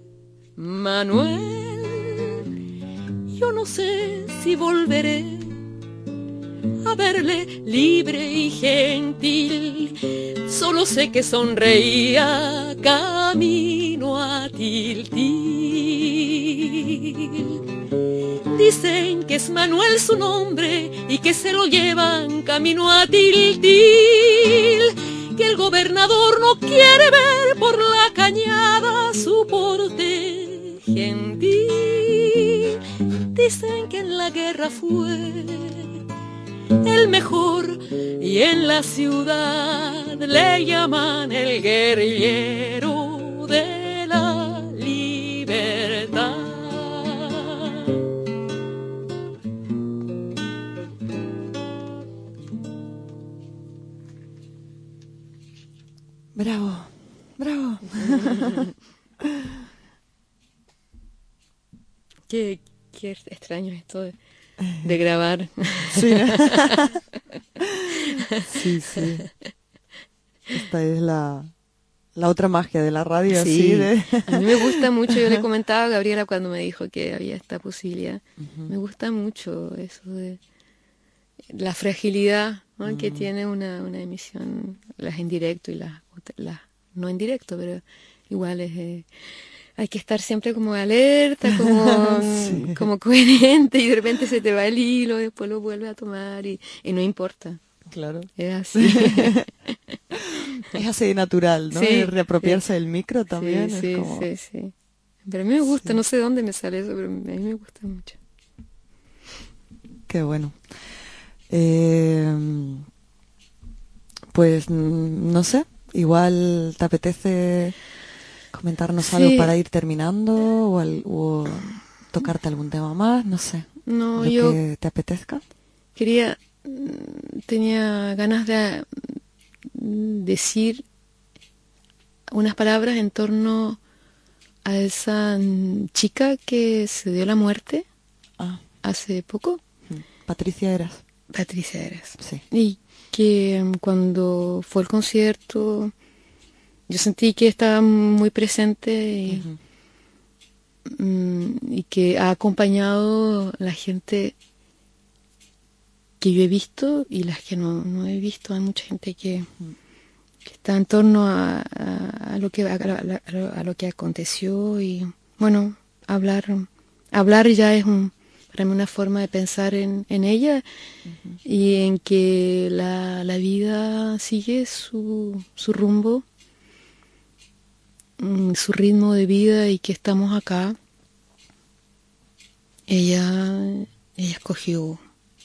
Manuel. Yo no sé si volveré a verle libre y gentil, solo sé que sonreía camino a Tiltil. Dicen que es Manuel su nombre y que se lo llevan camino a Tiltil, que el gobernador no quiere ver por la cañada su porte gentil. Dicen que en la guerra fue el mejor y en la ciudad le llaman el guerrillero de la libertad. Bravo, bravo. Qué extraño esto de grabar. Sí. Sí. Esta es la otra magia de la radio. Sí, así a mí me gusta mucho. Yo le comentaba a Gabriela cuando me dijo que había esta posibilidad. Me gusta mucho eso de la fragilidad, ¿no? Que tiene una emisión, las en directo y las no en directo, pero igual hay que estar siempre como alerta, Sí. como coherente, y de repente se te va el hilo, después lo vuelves a tomar y no importa. Claro. Es así. Es así natural, ¿no? Sí, reapropiarse del micro también. Sí, es como... sí. Pero a mí me gusta, no sé de dónde me sale eso, pero a mí me gusta mucho. Qué bueno. Pues no sé, igual te apetece comentarnos algo para ir terminando o tocarte algún tema más, no sé. No, lo que te apetezca. tenía ganas decir unas palabras en torno a esa chica que se dio la muerte hace poco. Patricia Eras. Patricia Eras. Sí. Y que cuando fue el concierto, yo sentí que estaba muy presente y que ha acompañado la gente que yo he visto y las que no he visto. Hay mucha gente que está en torno a lo que aconteció, y bueno, hablar ya es para mí una forma de pensar en ella y en que la vida sigue su rumbo, su ritmo de vida, y que estamos acá. Ella escogió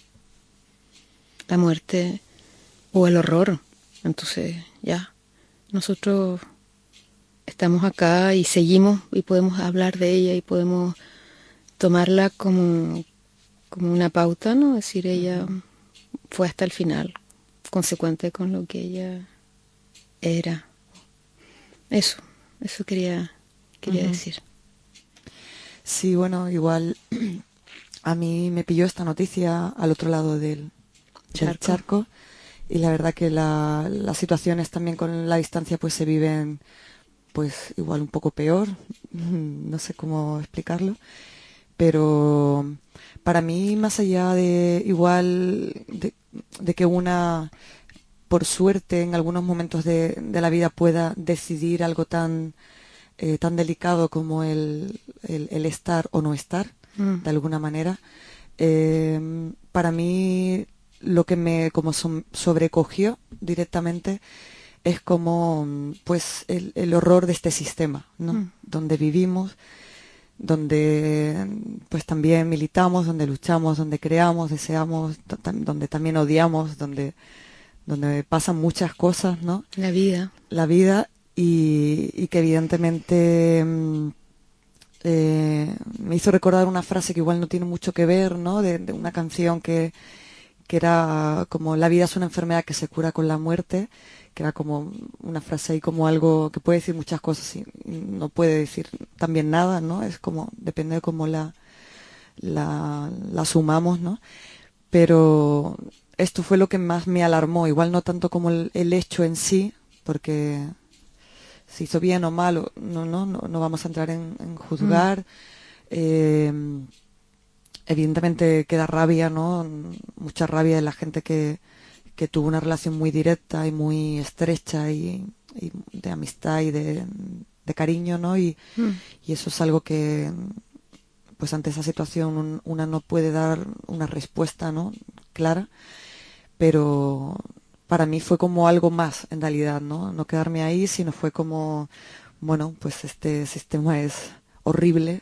la muerte o el horror. Entonces ya, nosotros estamos acá y seguimos y podemos hablar de ella y podemos tomarla como una pauta, ¿no? Es decir, ella fue hasta el final, consecuente con lo que ella era. Eso quería decir. Sí, bueno, igual a mí me pilló esta noticia al otro lado del charco, y la verdad que las situaciones también con la distancia pues se viven pues igual un poco peor, no sé cómo explicarlo, pero para mí, más allá de igual de que una, por suerte, en algunos momentos de la vida pueda decidir algo tan delicado como el estar o no estar, de alguna manera, para mí lo que me sobrecogió directamente es como pues el horror de este sistema, ¿no? Donde vivimos, donde pues también militamos, donde luchamos, donde creamos, deseamos, donde también odiamos, donde pasan muchas cosas, ¿no? La vida y que evidentemente me hizo recordar una frase que igual no tiene mucho que ver, ¿no? De una canción que era como: la vida es una enfermedad que se cura con la muerte, que era como una frase ahí, como algo que puede decir muchas cosas y no puede decir también nada, ¿no? Es como, depende de cómo la sumamos, ¿no? Pero esto fue lo que más me alarmó, igual no tanto como el hecho en sí, porque si hizo bien o mal, no vamos a entrar en juzgar. Evidentemente queda rabia, ¿no? Mucha rabia de la gente que tuvo una relación muy directa y muy estrecha y de amistad y de cariño, ¿no? Y eso es algo que, pues ante esa situación una no puede dar una respuesta, ¿no? Clara, pero para mí fue como algo más, en realidad, ¿no? No quedarme ahí, sino fue como, bueno, pues este sistema es horrible,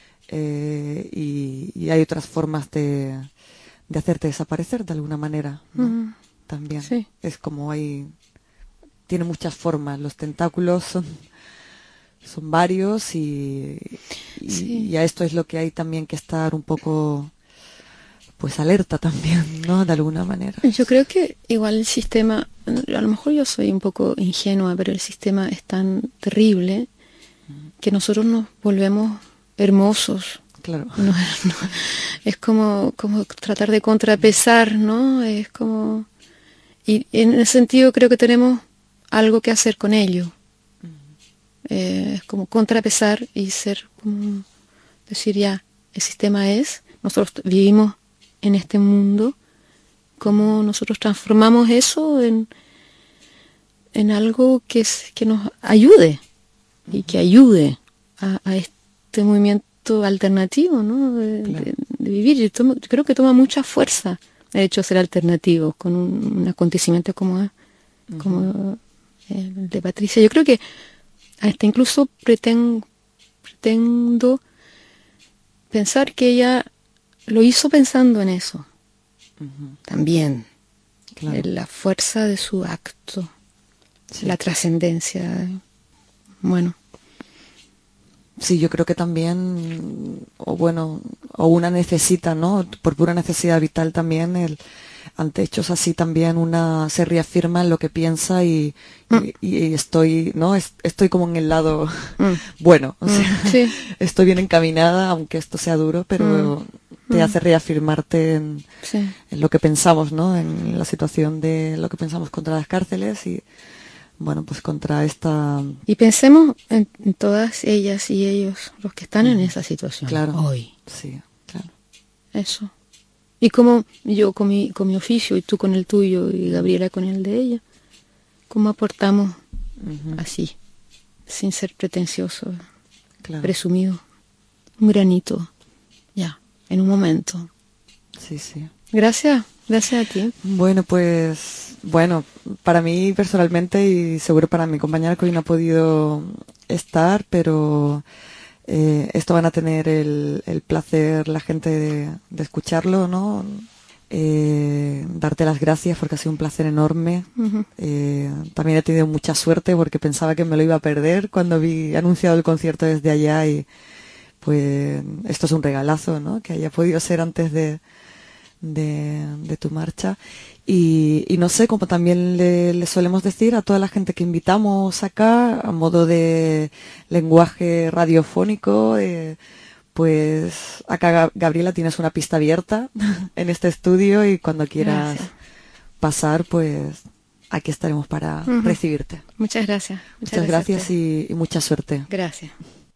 y hay otras formas de hacerte desaparecer de alguna manera, ¿no? También. Sí. Es como tiene muchas formas, los tentáculos son varios y a esto es lo que hay también que estar un poco pues alerta también, ¿no? De alguna manera. Yo creo que igual el sistema, a lo mejor yo soy un poco ingenua, pero el sistema es tan terrible que nosotros nos volvemos hermosos. Claro. Es como tratar de contrapesar, ¿no? Es como... Y en ese sentido creo que tenemos algo que hacer con ello. Es como contrapesar y ser como... Decir, ya, el sistema es... Nosotros vivimos en este mundo, cómo nosotros transformamos eso en algo que nos ayude y que ayude a este movimiento alternativo, ¿no? De vivir. Yo creo que toma mucha fuerza el hecho de ser alternativo con un acontecimiento como el de Patricia. Yo creo que hasta incluso pretendo pensar que ella lo hizo pensando en eso. También. Claro. La fuerza de su acto. Sí. La trascendencia. Bueno. Sí, yo creo que también, o una necesita, ¿no? Por pura necesidad vital también, ante hechos así también una se reafirma en lo que piensa y estoy, ¿no? Estoy como en el lado bueno, o sea, Sí. estoy bien encaminada, aunque esto sea duro, pero te hace reafirmarte en lo que pensamos, ¿no? En la situación de lo que pensamos contra las cárceles y, bueno, pues contra esta... Y pensemos en todas ellas y ellos, los que están en esa situación hoy. Sí, claro. Eso. Y como yo con mi oficio y tú con el tuyo y Gabriela con el de ella, ¿cómo aportamos así, sin ser pretencioso, presumido? Un granito, ya, en un momento. Sí, sí. Gracias a ti. Bueno, pues, para mí personalmente y seguro para mi compañera que hoy no ha podido estar, pero esto van a tener el placer la gente de escucharlo, ¿no? Darte las gracias porque ha sido un placer enorme. También he tenido mucha suerte porque pensaba que me lo iba a perder cuando vi anunciado el concierto desde allá y pues esto es un regalazo, ¿no? Que haya podido ser antes de tu marcha y no sé, como también le solemos decir a toda la gente que invitamos acá a modo de lenguaje radiofónico, pues acá Gabriela tienes una pista abierta en este estudio y cuando quieras pasar pues aquí estaremos para recibirte. Muchas gracias. Muchas gracias y mucha suerte. Gracias.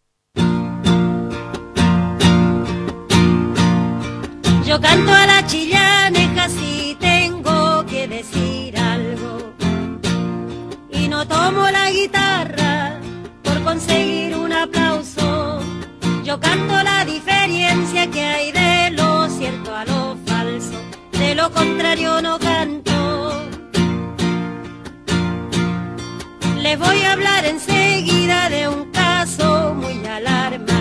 Yo canto a la chillaneja si tengo que decir algo y no tomo la guitarra por conseguir un aplauso. Yo canto la diferencia que hay de lo cierto a lo falso, de lo contrario no canto. Les voy a hablar enseguida de un caso muy alarmante.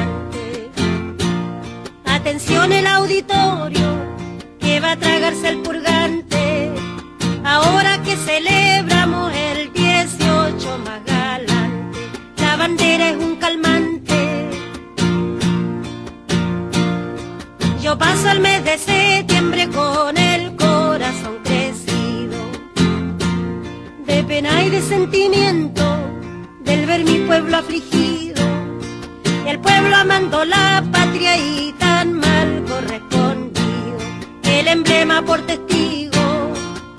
Atención el auditorio que va a tragarse el purgante, ahora que celebramos el 18 más galante, la bandera es un calmante. Yo paso el mes de septiembre con el corazón crecido, de pena y de sentimiento, del ver mi pueblo afligido, y el pueblo amando la patria y tan mal correspondido, el emblema por testigo.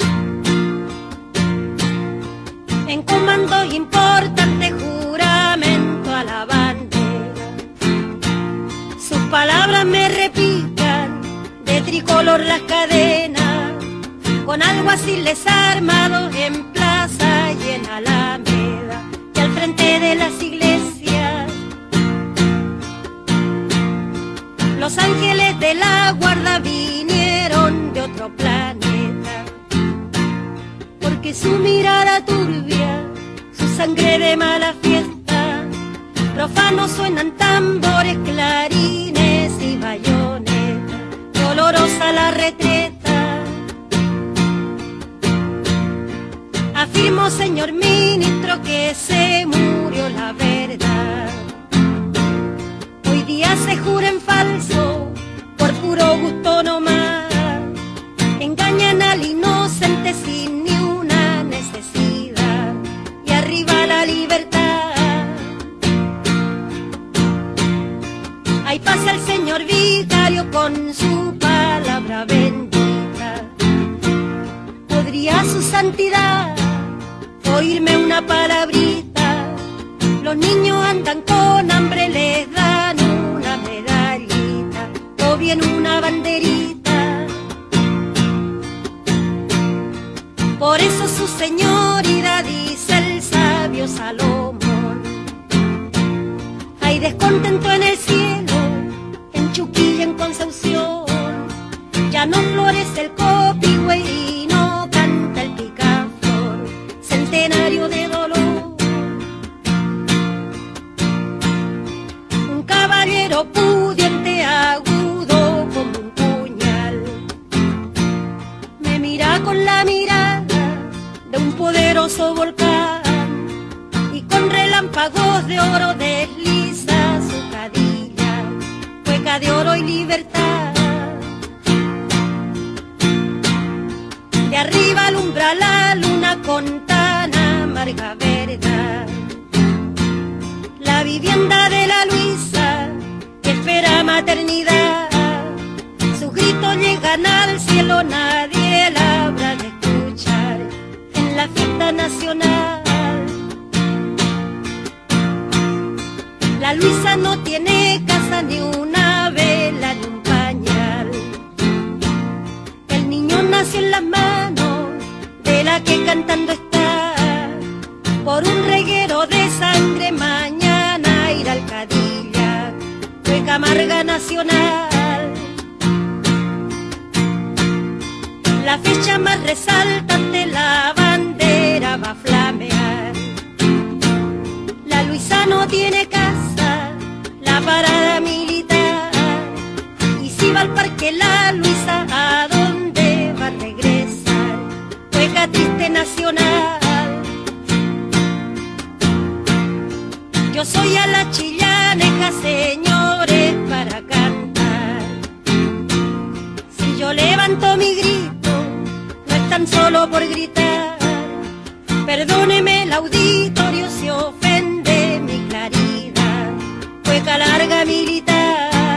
En comando importante juramento a la bandera, sus palabras me repican, de tricolor las cadenas, con alguaciles armados en plaza y en alameda, y al frente de las iglesias los ángeles de la guarda vinieron de otro planeta, porque su mirada turbia, su sangre de mala fiesta, profanos suenan tambores, clarines y bayonetas, dolorosa la retreta. Afirmo, señor ministro, que se murió la verdad. Hoy día se jura en falso, por puro gusto nomás, engañan al inocente sin ni una necesidad, y arriba la libertad. Ahí pasa el señor vicario con su palabra bendita, podría su santidad oírme una palabrita. Los niños andan con hambre, les dan una medallita o bien una banderita. Por eso su señoridad, dice el sabio Salomón, hay descontento en el cielo, en Chuquilla, en Concepción, ya no florece el copihue y no canta el picaflor, centenario de dolor. Caballero pudiente, agudo como un puñal, me mira con la mirada de un poderoso volcán, y con relámpagos de oro desliza su cadilla, hueca de oro y libertad. arriba alumbra la luna con tan amarga verdad. La vivienda de la Luisa que espera maternidad, sus gritos llegan al cielo, nadie la habrá de escuchar en la fiesta nacional. La Luisa no tiene casa, ni una vela, ni un pañal. El niño nació en las manos de la que cantando está. Por un reguero de sangre mañana irá al Cadillac, fue Camarga Nacional. La fecha más resaltante, la bandera va a flamear. La Luisa no tiene casa, la parada militar. Y si va al parque la Luisa, ¿a dónde va a regresar? Juega triste nacional. Yo soy a la chillaneja, señores, para cantar. Si yo levanto mi grito, no es tan solo por gritar. Perdóneme el auditorio si ofende mi claridad. Cueca larga militar.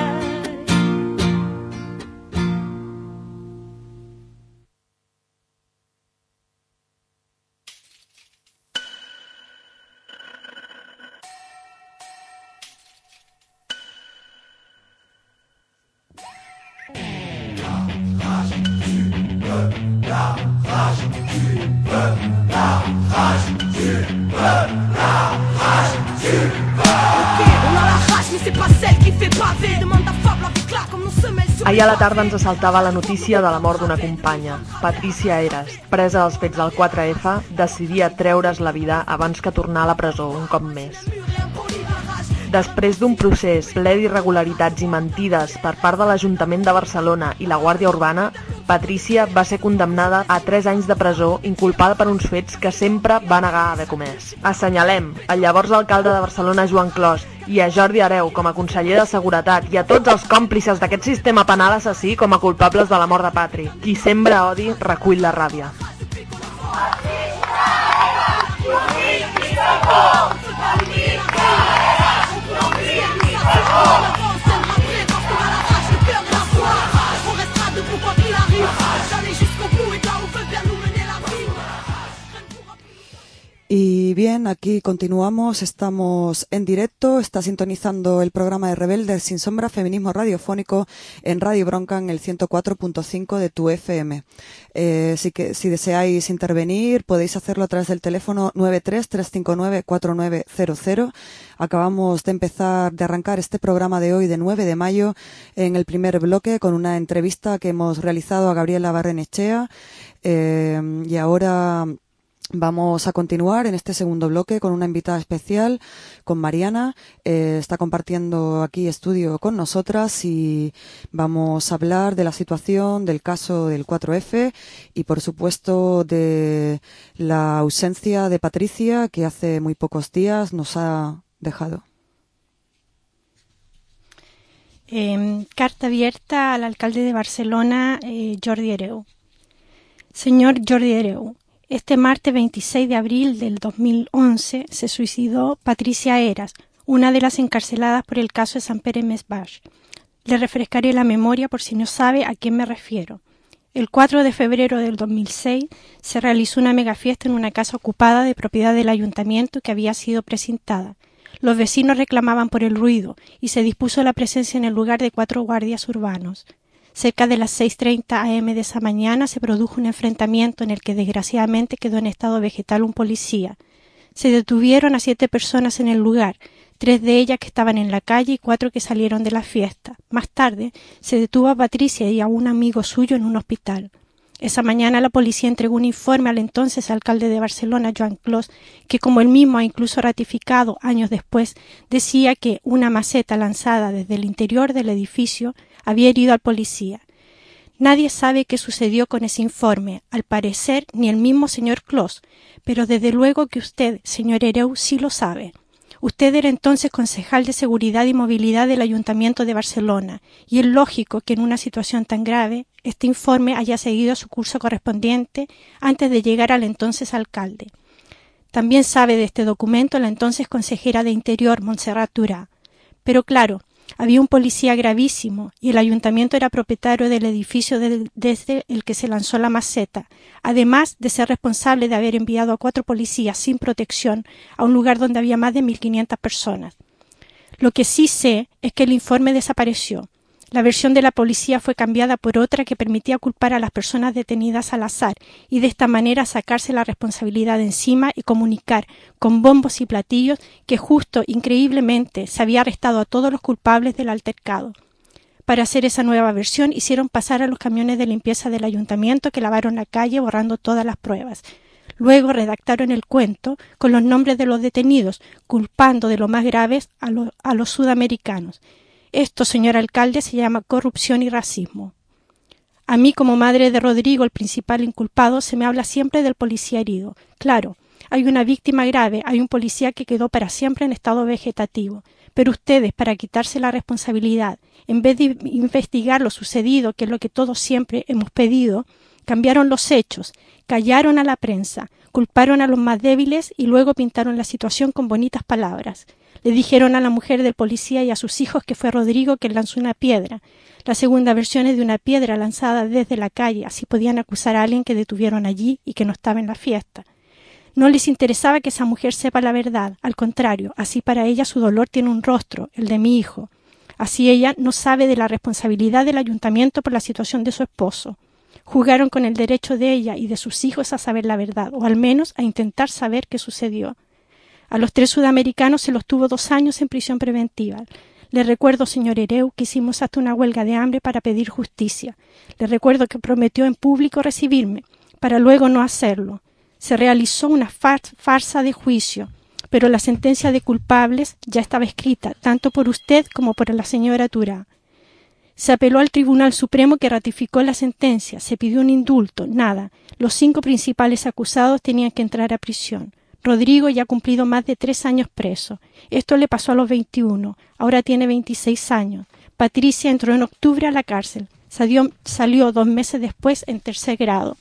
Ahir a la tarda ens assaltava la notícia de la mort d'una companya, Patricia Heras, presa dels fets del 4F, decidia treure's la vida abans que tornar a la presó un cop més. Després d'un procés ple d'irregularitats i mentides per part de l'Ajuntament de Barcelona i la Guàrdia Urbana, Patricia va ser condemnada a 3 anys de presó inculpada per uns fets que sempre va negar haver comès. Assenyalem el llavors alcalde de Barcelona, Joan Clos, i a Jordi Hereu com a conseller de Seguretat i a tots els còmplices d'aquest sistema penal assassí com a culpables de la mort de Patri. Qui sembra odi recull la ràbia. Y bien, aquí continuamos, estamos en directo, está sintonizando el programa de Rebeldes sin Sombra, Feminismo Radiofónico en Radio Bronca en el 104.5 de tu FM. Si deseáis intervenir, podéis hacerlo a través del teléfono 93-359-4900. Acabamos de arrancar este programa de hoy, de 9 de mayo, en el primer bloque con una entrevista que hemos realizado a Gabriela Barrenechea, y ahora vamos a continuar en este segundo bloque con una invitada especial, con Mariana. Está compartiendo aquí estudio con nosotras y vamos a hablar de la situación del caso del 4F y, por supuesto, de la ausencia de Patricia, que hace muy pocos días nos ha dejado. Carta abierta al alcalde de Barcelona, Jordi Hereu. Señor Jordi Hereu, este martes 26 de abril del 2011 se suicidó Patricia Heras, una de las encarceladas por el caso de Sant Pere Més Baix. Le refrescaré la memoria por si no sabe a quién me refiero. El 4 de febrero del 2006 se realizó una megafiesta en una casa ocupada de propiedad del ayuntamiento que había sido precintada. Los vecinos reclamaban por el ruido y se dispuso la presencia en el lugar de 4 guardias urbanos. Cerca de las 6:30 am de esa mañana se produjo un enfrentamiento en el que desgraciadamente quedó en estado vegetal un policía. Se detuvieron a 7 personas en el lugar, 3 de ellas que estaban en la calle y 4 que salieron de la fiesta. Más tarde se detuvo a Patricia y a un amigo suyo en un hospital. Esa mañana la policía entregó un informe al entonces alcalde de Barcelona, Joan Clos, que, como él mismo ha incluso ratificado años después, decía que una maceta lanzada desde el interior del edificio había herido al policía. Nadie sabe qué sucedió con ese informe, al parecer ni el mismo señor Clos, pero desde luego que usted, señor Hereu, sí lo sabe. Usted era entonces concejal de Seguridad y Movilidad del Ayuntamiento de Barcelona, y es lógico que en una situación tan grave este informe haya seguido su curso correspondiente antes de llegar al entonces alcalde. También sabe de este documento la entonces consejera de Interior, Montserrat Tura. Pero claro, había un policía gravísimo y el ayuntamiento era propietario del edificio desde el que se lanzó la maceta, además de ser responsable de haber enviado a 4 policías sin protección a un lugar donde había más de 1.500 personas. Lo que sí sé es que el informe desapareció. La versión de la policía fue cambiada por otra que permitía culpar a las personas detenidas al azar y de esta manera sacarse la responsabilidad de encima y comunicar con bombos y platillos que justo, increíblemente, se había arrestado a todos los culpables del altercado. Para hacer esa nueva versión hicieron pasar a los camiones de limpieza del ayuntamiento que lavaron la calle borrando todas las pruebas. Luego redactaron el cuento con los nombres de los detenidos, culpando de lo más graves a los sudamericanos. Esto, señor alcalde, se llama corrupción y racismo. A mí, como madre de Rodrigo, el principal inculpado, se me habla siempre del policía herido. Claro, hay una víctima grave, hay un policía que quedó para siempre en estado vegetativo. Pero ustedes, para quitarse la responsabilidad, en vez de investigar lo sucedido, que es lo que todos siempre hemos pedido, cambiaron los hechos, callaron a la prensa, culparon a los más débiles y luego pintaron la situación con bonitas palabras. Le dijeron a la mujer del policía y a sus hijos que fue Rodrigo quien lanzó una piedra. La segunda versión es de una piedra lanzada desde la calle, así podían acusar a alguien que detuvieron allí y que no estaba en la fiesta. No les interesaba que esa mujer sepa la verdad, al contrario, así para ella su dolor tiene un rostro, el de mi hijo. Así ella no sabe de la responsabilidad del ayuntamiento por la situación de su esposo. Jugaron con el derecho de ella y de sus hijos a saber la verdad, o al menos a intentar saber qué sucedió. A los 3 sudamericanos se los tuvo 2 años en prisión preventiva. Le recuerdo, señor Hereu, que hicimos hasta una huelga de hambre para pedir justicia. Le recuerdo que prometió en público recibirme, para luego no hacerlo. Se realizó una farsa de juicio, pero la sentencia de culpables ya estaba escrita, tanto por usted como por la señora Tura. Se apeló al Tribunal Supremo que ratificó la sentencia, se pidió un indulto, nada. Los 5 principales acusados tenían que entrar a prisión. Rodrigo ya ha cumplido más de 3 años preso. Esto le pasó a los 21, ahora tiene 26 años. Patricia entró en octubre a la cárcel, salió 2 meses después en 3er grado.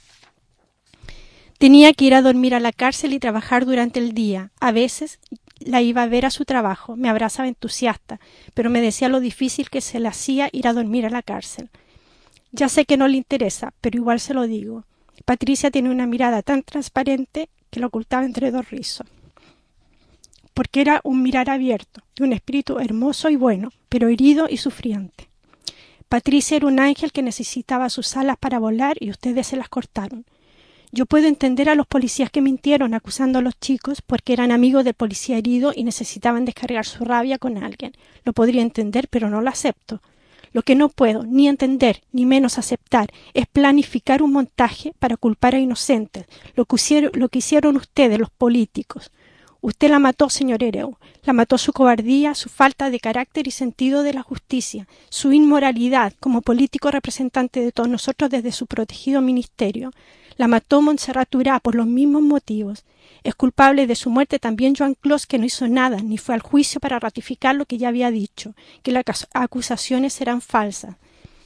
Tenía que ir a dormir a la cárcel y trabajar durante el día. A veces la iba a ver a su trabajo, me abrazaba entusiasta, pero me decía lo difícil que se le hacía ir a dormir a la cárcel. Ya sé que no le interesa, pero igual se lo digo. Patricia tiene una mirada tan transparente que lo ocultaba entre 2 rizos. Porque era un mirar abierto, de un espíritu hermoso y bueno, pero herido y sufriente. Patricia era un ángel que necesitaba sus alas para volar y ustedes se las cortaron. Yo puedo entender a los policías que mintieron acusando a los chicos porque eran amigos del policía herido y necesitaban descargar su rabia con alguien. Lo podría entender, pero no lo acepto. Lo que no puedo ni entender, ni menos aceptar, es planificar un montaje para culpar a inocentes, lo que hicieron ustedes, los políticos. Usted la mató, señor Hereu, la mató su cobardía, su falta de carácter y sentido de la justicia, su inmoralidad como político representante de todos nosotros desde su protegido ministerio. La mató Montserrat Tura por los mismos motivos. Es culpable de su muerte también Joan Clos, que no hizo nada, ni fue al juicio para ratificar lo que ya había dicho, que las acusaciones eran falsas.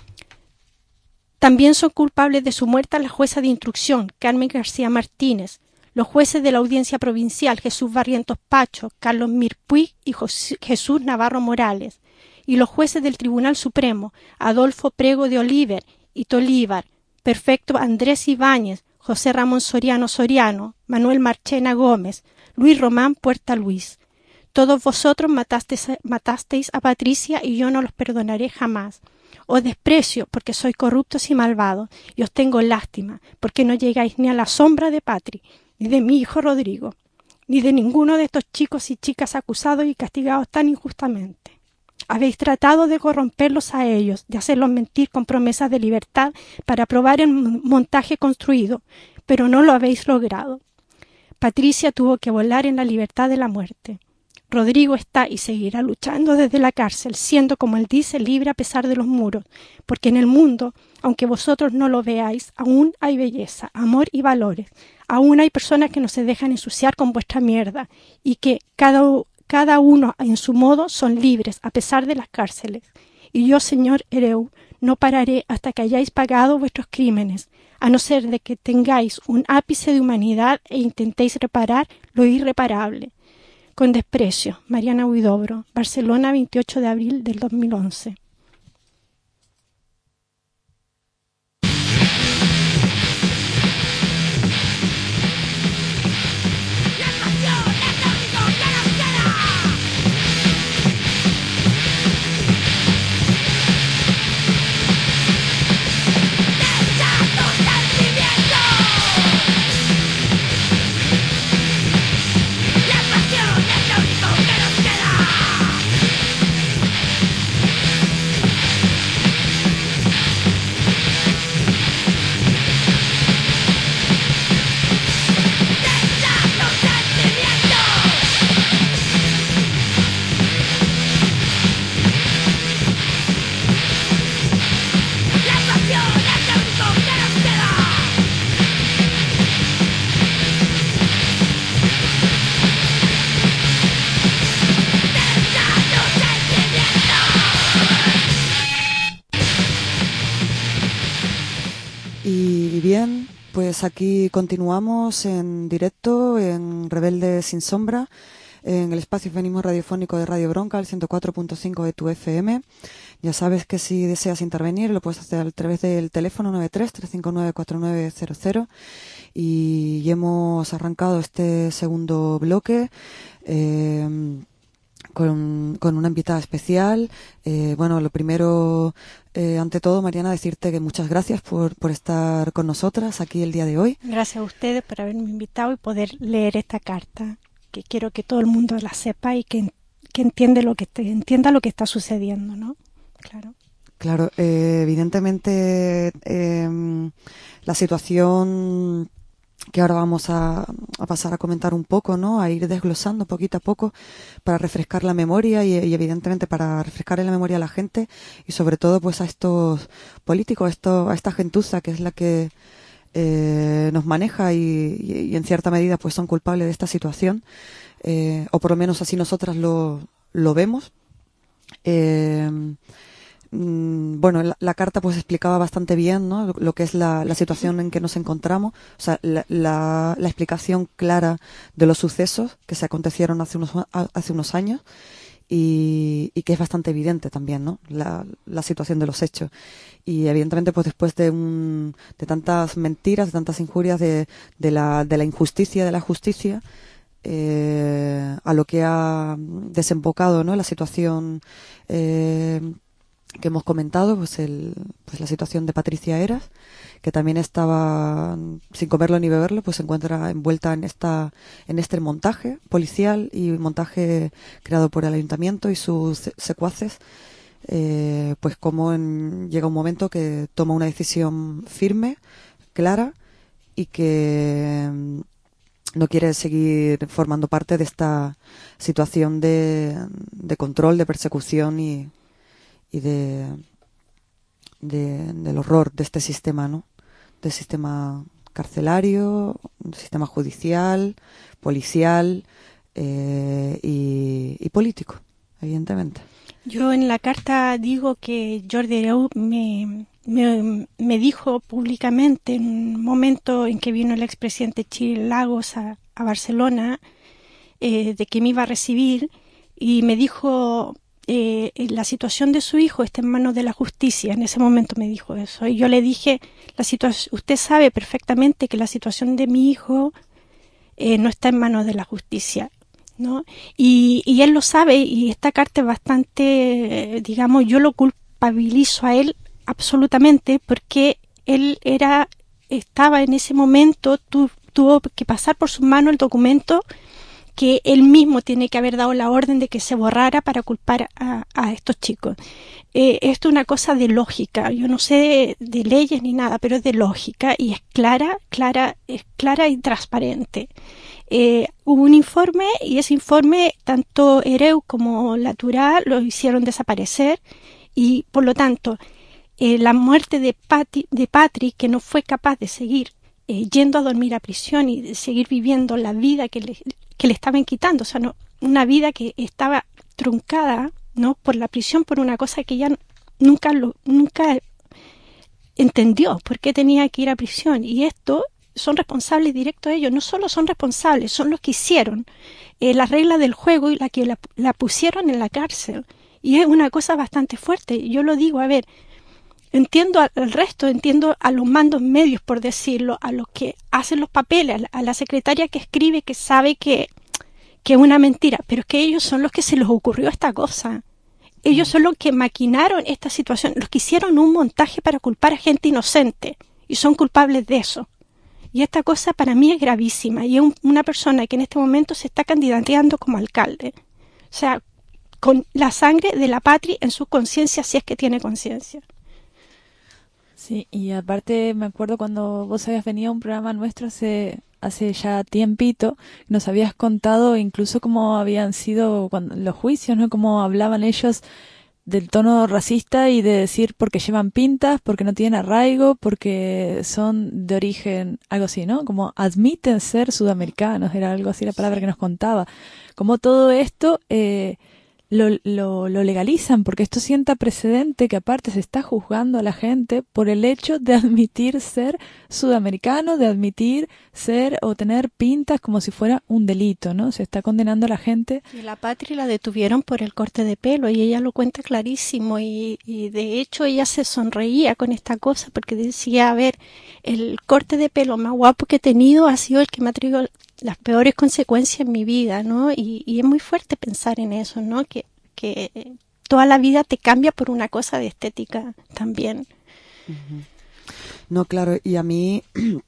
También son culpables de su muerte la jueza de instrucción, Carmen García Martínez, los jueces de la Audiencia Provincial, Jesús Barrientos Pacho, Carlos Mir Puig y Jesús Navarro Morales, y los jueces del Tribunal Supremo, Adolfo Prego de Oliver y Tolívar, Perfecto Andrés Ibáñez, José Ramón Soriano, Manuel Marchena Gómez, Luis Román Puerta Luis. Todos vosotros matasteis a Patricia y yo no los perdonaré jamás. Os desprecio porque sois corruptos y malvados, y os tengo lástima porque no llegáis ni a la sombra de Patri, ni de mi hijo Rodrigo, ni de ninguno de estos chicos y chicas acusados y castigados tan injustamente. Habéis tratado de corromperlos a ellos, de hacerlos mentir con promesas de libertad para probar el montaje construido, pero no lo habéis logrado. Patricia tuvo que volar en la libertad de la muerte. Rodrigo está y seguirá luchando desde la cárcel, siendo, como él dice, libre a pesar de los muros, porque en el mundo, aunque vosotros no lo veáis, aún hay belleza, amor y valores. Aún hay personas que no se dejan ensuciar con vuestra mierda y que cada cada uno en su modo son libres a pesar de las cárceles. Y yo, señor Ereu, no pararé hasta que hayáis pagado vuestros crímenes, a no ser de que tengáis un ápice de humanidad e intentéis reparar lo irreparable. Con desprecio, Mariana Huidobro, Barcelona, 28 de abril del 2011. Y bien, pues aquí continuamos en directo en Rebelde Sin Sombra, en el espacio feminismo radiofónico de Radio Bronca, el 104.5 de tu FM. Ya sabes que si deseas intervenir lo puedes hacer a través del teléfono 93-359-4900 y hemos arrancado este segundo bloque con una invitada especial. Bueno, lo primero, ante todo, Mariana, decirte que muchas gracias por estar con nosotras aquí el día de hoy. Gracias a ustedes por haberme invitado y poder leer esta carta, que quiero que todo el mundo la sepa y que entienda lo que está sucediendo, ¿no? Claro, evidentemente la situación que ahora vamos a pasar a comentar un poco, ¿no? A ir desglosando poquito a poco para refrescar la memoria y evidentemente para refrescar en la memoria a la gente y sobre todo pues a estos políticos, a esta gentuza que es la que nos maneja y en cierta medida pues son culpables de esta situación, o por lo menos así nosotras lo vemos. Bueno, la carta pues explicaba bastante bien, ¿no? Lo que es la situación en que nos encontramos, o sea, la explicación clara de los sucesos que se acontecieron hace unos años y que es bastante evidente también, ¿no? La situación de los hechos. Y evidentemente pues después de tantas mentiras, de tantas injurias, de la injusticia de la justicia, a lo que ha desembocado, ¿no? La situación que hemos comentado, pues la situación de Patricia Heras, que también estaba sin comerlo ni beberlo, pues se encuentra envuelta en este montaje policial y montaje creado por el ayuntamiento y sus secuaces, pues como llega un momento que toma una decisión firme, clara, y que no quiere seguir formando parte de esta situación de control, de persecución y del horror de este sistema, ¿no? Del sistema carcelario, del sistema judicial, policial y político, evidentemente. Yo en la carta digo que Jordi Hereu me dijo públicamente en un momento en que vino el expresidente Chile Lagos a Barcelona, de que me iba a recibir, y me dijo: la situación de su hijo está en manos de la justicia. En ese momento me dijo eso. Y yo le dije: usted sabe perfectamente que la situación de mi hijo no está en manos de la justicia, ¿no? Y él lo sabe, y esta carta es bastante, digamos, yo lo culpabilizo a él absolutamente, porque él estaba en ese momento, tuvo que pasar por sus manos el documento que él mismo tiene que haber dado la orden de que se borrara para culpar a estos chicos. Esto es una cosa de lógica. Yo no sé de leyes ni nada, pero es de lógica y es clara y transparente. Hubo un informe y ese informe tanto Hereu como Latourá lo hicieron desaparecer y por lo tanto la muerte de Patri, que no fue capaz de seguir yendo a dormir a prisión y de seguir viviendo la vida que le estaban quitando, o sea, una vida que estaba truncada, ¿no? Por la prisión, por una cosa que ella nunca entendió por qué tenía que ir a prisión. Y esto son responsables directos ellos. No solo son responsables, son los que hicieron las reglas del juego y la que la pusieron en la cárcel. Y es una cosa bastante fuerte. Yo lo digo, a ver, entiendo al resto, entiendo a los mandos medios, por decirlo, a los que hacen los papeles, a la secretaria que escribe, que sabe que es una mentira, pero es que ellos son los que se les ocurrió esta cosa. Ellos son los que maquinaron esta situación, los que hicieron un montaje para culpar a gente inocente, y son culpables de eso. Y esta cosa para mí es gravísima, y es una persona que en este momento se está candidateando como alcalde. O sea, con la sangre de la patria en su conciencia, si es que tiene conciencia. Sí, y aparte me acuerdo cuando vos habías venido a un programa nuestro hace ya tiempito, nos habías contado incluso cómo habían sido los juicios, ¿no? Cómo hablaban ellos del tono racista y de decir porque llevan pintas, porque no tienen arraigo, porque son de origen, algo así, ¿no? Como admiten ser sudamericanos, era algo así la palabra que nos contaba. Como todo esto lo legalizan, porque esto sienta precedente que aparte se está juzgando a la gente por el hecho de admitir ser sudamericano, de admitir ser o tener pintas como si fuera un delito, ¿no? Se está condenando a la gente. Y la patria la detuvieron por el corte de pelo y ella lo cuenta clarísimo y de hecho ella se sonreía con esta cosa porque decía, a ver, el corte de pelo más guapo que he tenido ha sido el que me ha traído las peores consecuencias en mi vida, ¿no? Y es muy fuerte pensar en eso, ¿no? Que toda la vida te cambia por una cosa de estética también. No, claro, y a mí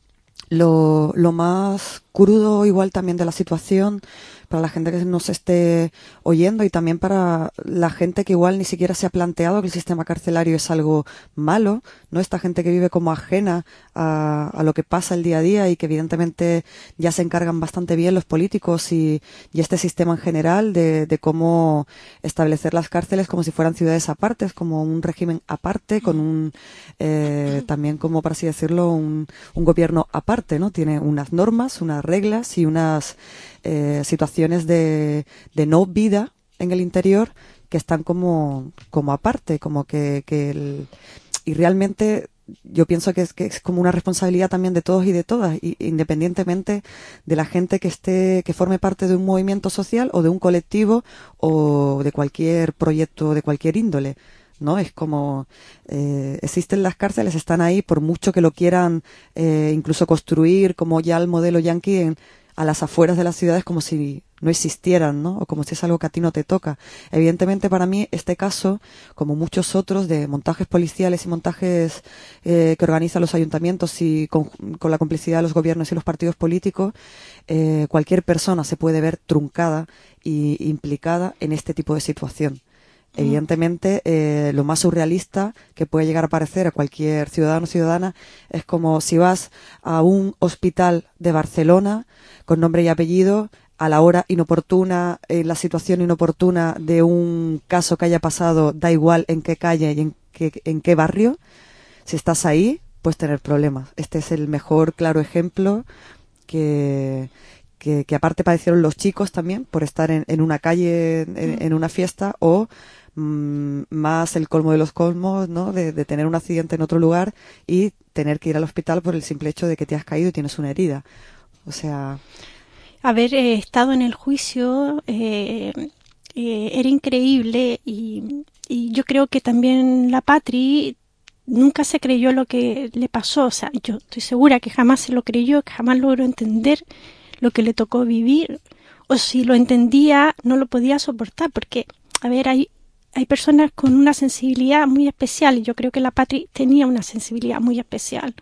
lo más crudo igual también de la situación para la gente que nos esté oyendo y también para la gente que igual ni siquiera se ha planteado que el sistema carcelario es algo malo, ¿no? Esta gente que vive como ajena a lo que pasa el día a día y que evidentemente ya se encargan bastante bien los políticos y este sistema en general de cómo establecer las cárceles como si fueran ciudades apartes, como un régimen aparte, con un también como, por así decirlo, un gobierno aparte, ¿no? Tiene unas normas, unas reglas y unas situaciones de no vida en el interior que están como aparte, como y realmente yo pienso que es como una responsabilidad también de todos y de todas, independientemente de la gente que forme parte de un movimiento social o de un colectivo o de cualquier proyecto de cualquier índole, ¿no? Es como existen las cárceles, están ahí por mucho que lo quieran incluso construir como ya el modelo yanqui a las afueras de las ciudades como si no existieran, ¿no? O como si es algo que a ti no te toca. Evidentemente para mí este caso, como muchos otros de montajes policiales y montajes que organizan los ayuntamientos y con la complicidad de los gobiernos y los partidos políticos, cualquier persona se puede ver truncada e implicada en este tipo de situación. Evidentemente, lo más surrealista que puede llegar a parecer a cualquier ciudadano o ciudadana es como si vas a un hospital de Barcelona con nombre y apellido a la hora inoportuna, en la situación inoportuna de un caso que haya pasado, da igual en qué calle y en qué barrio, si estás ahí, puedes tener problemas. Este es el mejor claro ejemplo que aparte padecieron los chicos también por estar en una calle, en una fiesta, o más el colmo de los colmos, ¿no? De tener un accidente en otro lugar y tener que ir al hospital por el simple hecho de que te has caído y tienes una herida. O sea... Haber estado en el juicio era increíble y yo creo que también la Patri nunca se creyó lo que le pasó. O sea, yo estoy segura que jamás se lo creyó, que jamás logró entender lo que le tocó vivir, o si lo entendía no lo podía soportar, porque, a ver, hay personas con una sensibilidad muy especial y yo creo que la Patri tenía una sensibilidad muy especial.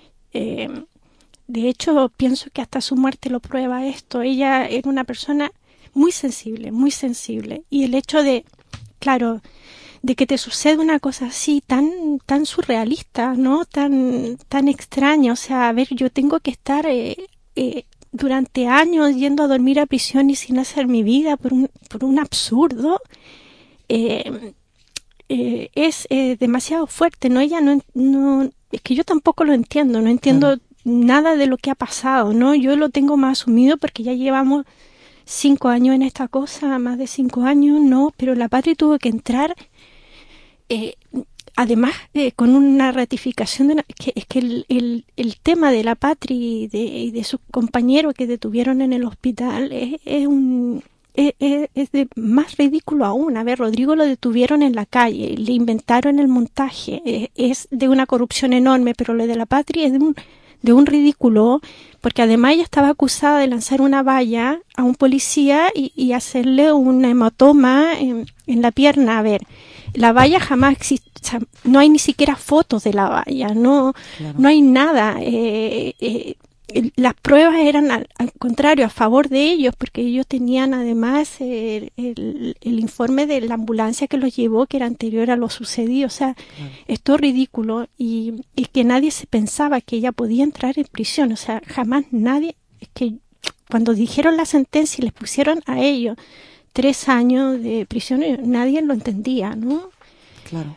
De hecho, pienso que hasta su muerte lo prueba esto. Ella era una persona muy sensible, y el hecho de, claro, de que te suceda una cosa así tan surrealista, ¿no? Tan extraña. O sea, a ver, yo tengo que estar durante años yendo a dormir a prisión y sin hacer mi vida por un absurdo, es demasiado fuerte, ¿no? Ella no es que yo tampoco lo entiendo, no entiendo nada de lo que ha pasado, ¿no? Yo lo tengo más asumido porque ya llevamos 5 años en esta cosa, más de 5 años, no, pero la Patri tuvo que entrar, además con una ratificación, es que el tema de la Patri y de sus compañeros que detuvieron en el hospital es de más ridículo aún. A ver, Rodrigo lo detuvieron en la calle, le inventaron el montaje, es de una corrupción enorme, pero lo de la Patri es de un ridículo, porque además ella estaba acusada de lanzar una valla a un policía y hacerle un hematoma en la pierna. A ver, la valla jamás existe, o sea, no hay ni siquiera fotos de la valla, no hay nada. Las pruebas eran al contrario, a favor de ellos, porque ellos tenían además el informe de la ambulancia que los llevó, que era anterior a lo sucedido. O sea, esto es ridículo, y que nadie se pensaba que ella podía entrar en prisión. O sea, jamás nadie, es que cuando dijeron la sentencia y les pusieron a ellos 3 años de prisión, nadie lo entendía, ¿no? Claro.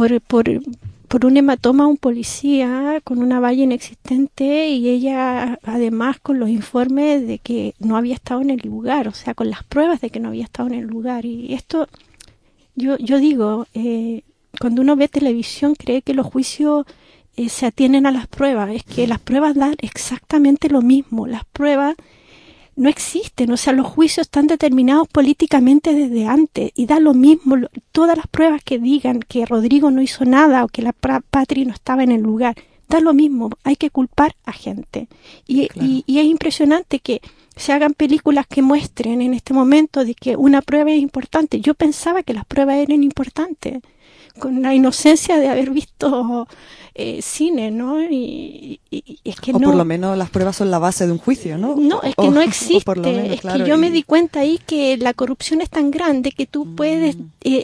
Por un hematoma a un policía con una valla inexistente, y ella además con los informes de que no había estado en el lugar, o sea, con las pruebas de que no había estado en el lugar. Y esto, yo digo, cuando uno ve televisión cree que los juicios se atienen a las pruebas. Es que las pruebas dan exactamente lo mismo. Las pruebas no existen, o sea, los juicios están determinados políticamente desde antes, y da lo mismo todas las pruebas que digan que Rodrigo no hizo nada o que la Patri no estaba en el lugar, da lo mismo, hay que culpar a gente. Y es impresionante que se hagan películas que muestren en este momento de que una prueba es importante. Yo pensaba que las pruebas eran importantes, con la inocencia de haber visto cine, ¿no? Y es que o no. por lo menos las pruebas son la base de un juicio, ¿no? No, es que no existe. Por lo menos, es claro, que yo me di cuenta ahí que la corrupción es tan grande que tú puedes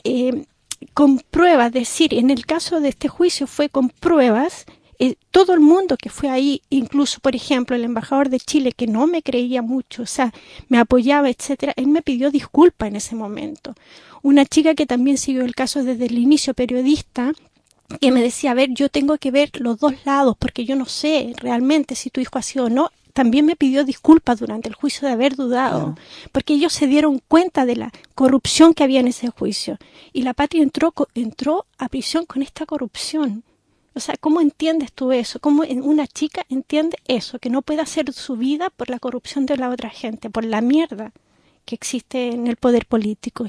con pruebas decir, en el caso de este juicio fue con pruebas. Todo el mundo que fue ahí, incluso, por ejemplo, el embajador de Chile, que no me creía mucho, o sea, me apoyaba, etcétera, él me pidió disculpas en ese momento. Una chica que también siguió el caso desde el inicio, periodista, que me decía, a ver, yo tengo que ver los dos lados, porque yo no sé realmente si tu hijo ha sido o no. También me pidió disculpas durante el juicio de haber dudado, porque ellos se dieron cuenta de la corrupción que había en ese juicio. Y la Patria entró a prisión con esta corrupción. O sea, ¿cómo entiendes tú eso? ¿Cómo una chica entiende eso? Que no puede hacer su vida por la corrupción de la otra gente, por la mierda que existe en el poder político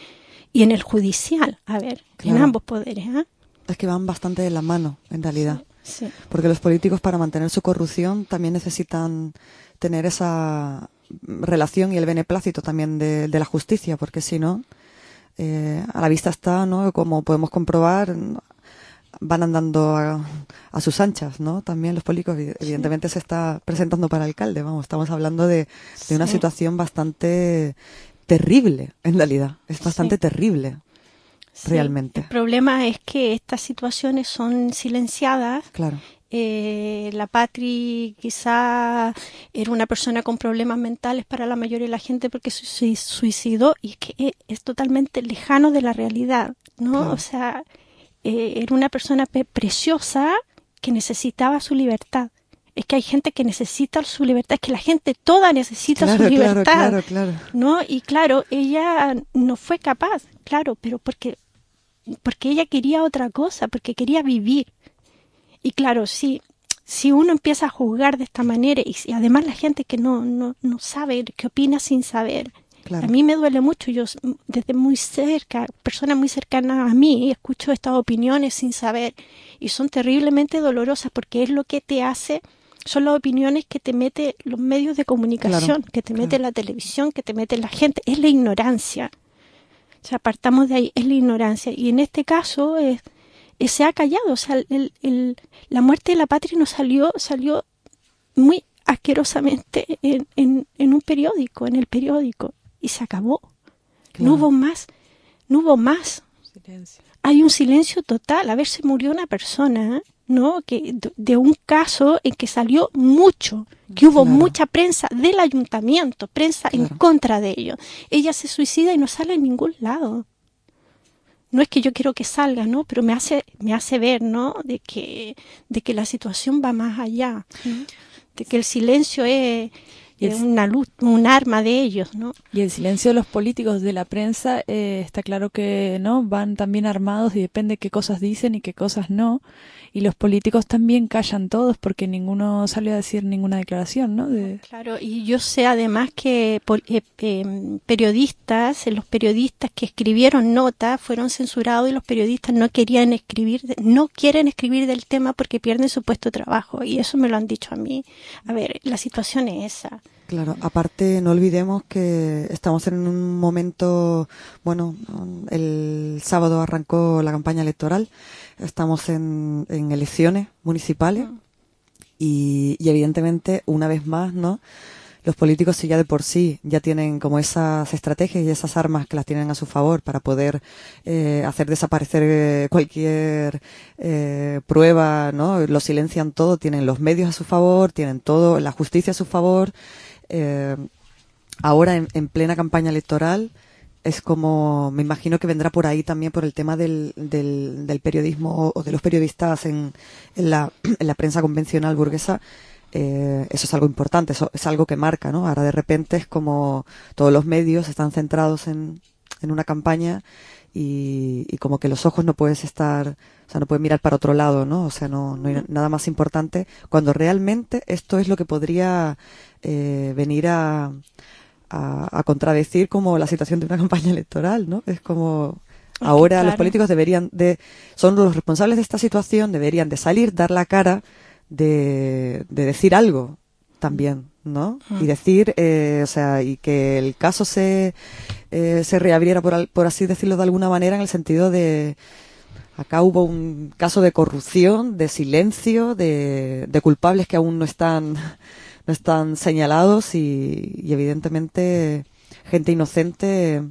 y en el judicial. A ver, en ambos poderes. Es que van bastante de la mano, en realidad. Sí. Porque los políticos, para mantener su corrupción, también necesitan tener esa relación y el beneplácito también de la justicia, porque si no, a la vista está, ¿no? Como podemos comprobar, van andando a sus anchas, ¿no? También los políticos, evidentemente, se está presentando para alcalde, vamos, estamos hablando de una situación bastante terrible, en realidad, es bastante terrible, realmente. El problema es que estas situaciones son silenciadas. Claro. La Patri quizá era una persona con problemas mentales para la mayoría de la gente porque se suicidó, y es que es totalmente lejano de la realidad, ¿no? Claro. O sea, era una persona preciosa que necesitaba su libertad. Es que hay gente que necesita su libertad, es que la gente toda necesita su libertad, claro. ¿No? Y claro, ella no fue capaz, claro, pero porque ella quería otra cosa, porque quería vivir. Y claro, si uno empieza a juzgar de esta manera, y además la gente que no sabe, que opina sin saber, claro. A mí me duele mucho. Yo desde muy cerca, persona muy cercana a mí, escucho estas opiniones sin saber, y son terriblemente dolorosas, porque es lo que te hace, son las opiniones que te mete los medios de comunicación, que te mete la televisión, que te mete la gente, es la ignorancia. O sea, partamos de ahí, es la ignorancia. Y en este caso se ha callado. O sea, la muerte de la Patria nos salió muy asquerosamente en un periódico, en el periódico, y se acabó. Claro. No hubo más. Silencio. Hay un silencio total. A ver, se murió una persona, ¿no? Que de un caso en que salió mucho, que hubo mucha prensa del ayuntamiento, prensa en contra de ellos. Ella se suicida y no sale en ningún lado. No es que yo quiero que salga, ¿no? Pero me hace ver, ¿no? De que la situación va más allá, de que el silencio es una luz, un arma de ellos, ¿no? Y el silencio de los políticos, de la prensa, está claro que no van también armados y depende qué cosas dicen y qué cosas no. Y los políticos también callan todos porque ninguno sale a decir ninguna declaración, ¿no? Claro, y yo sé además que periodistas, los periodistas que escribieron notas fueron censurados y los periodistas no quieren escribir del tema porque pierden su puesto de trabajo. Y eso me lo han dicho a mí. A ver, la situación es esa. Claro, aparte no olvidemos que estamos en un momento, bueno, el sábado arrancó la campaña electoral, estamos en elecciones municipales y evidentemente una vez más, ¿no? Los políticos si ya de por sí ya tienen como esas estrategias y esas armas que las tienen a su favor para poder hacer desaparecer cualquier prueba, ¿no? Lo silencian todo, tienen los medios a su favor, tienen todo, la justicia a su favor. Ahora en plena campaña electoral es como, me imagino que vendrá por ahí también por el tema del periodismo o de los periodistas en la prensa convencional burguesa. Eso es algo importante, eso es algo que marca, ¿no? Ahora de repente es como todos los medios están centrados en una campaña y como que los ojos no puedes estar, o sea, no puedes mirar para otro lado, ¿no? O sea, no hay nada más importante cuando realmente esto es lo que podría venir a contradecir como la situación de una campaña electoral, ¿no? Es como ahora claro. Los políticos son los responsables de esta situación, deberían de salir, dar la cara, de decir algo también, ¿no? Y decir, o sea, y que el caso se reabriera, por así decirlo de alguna manera, en el sentido de acá hubo un caso de corrupción, de silencio, de culpables que aún no están señalados y evidentemente gente inocente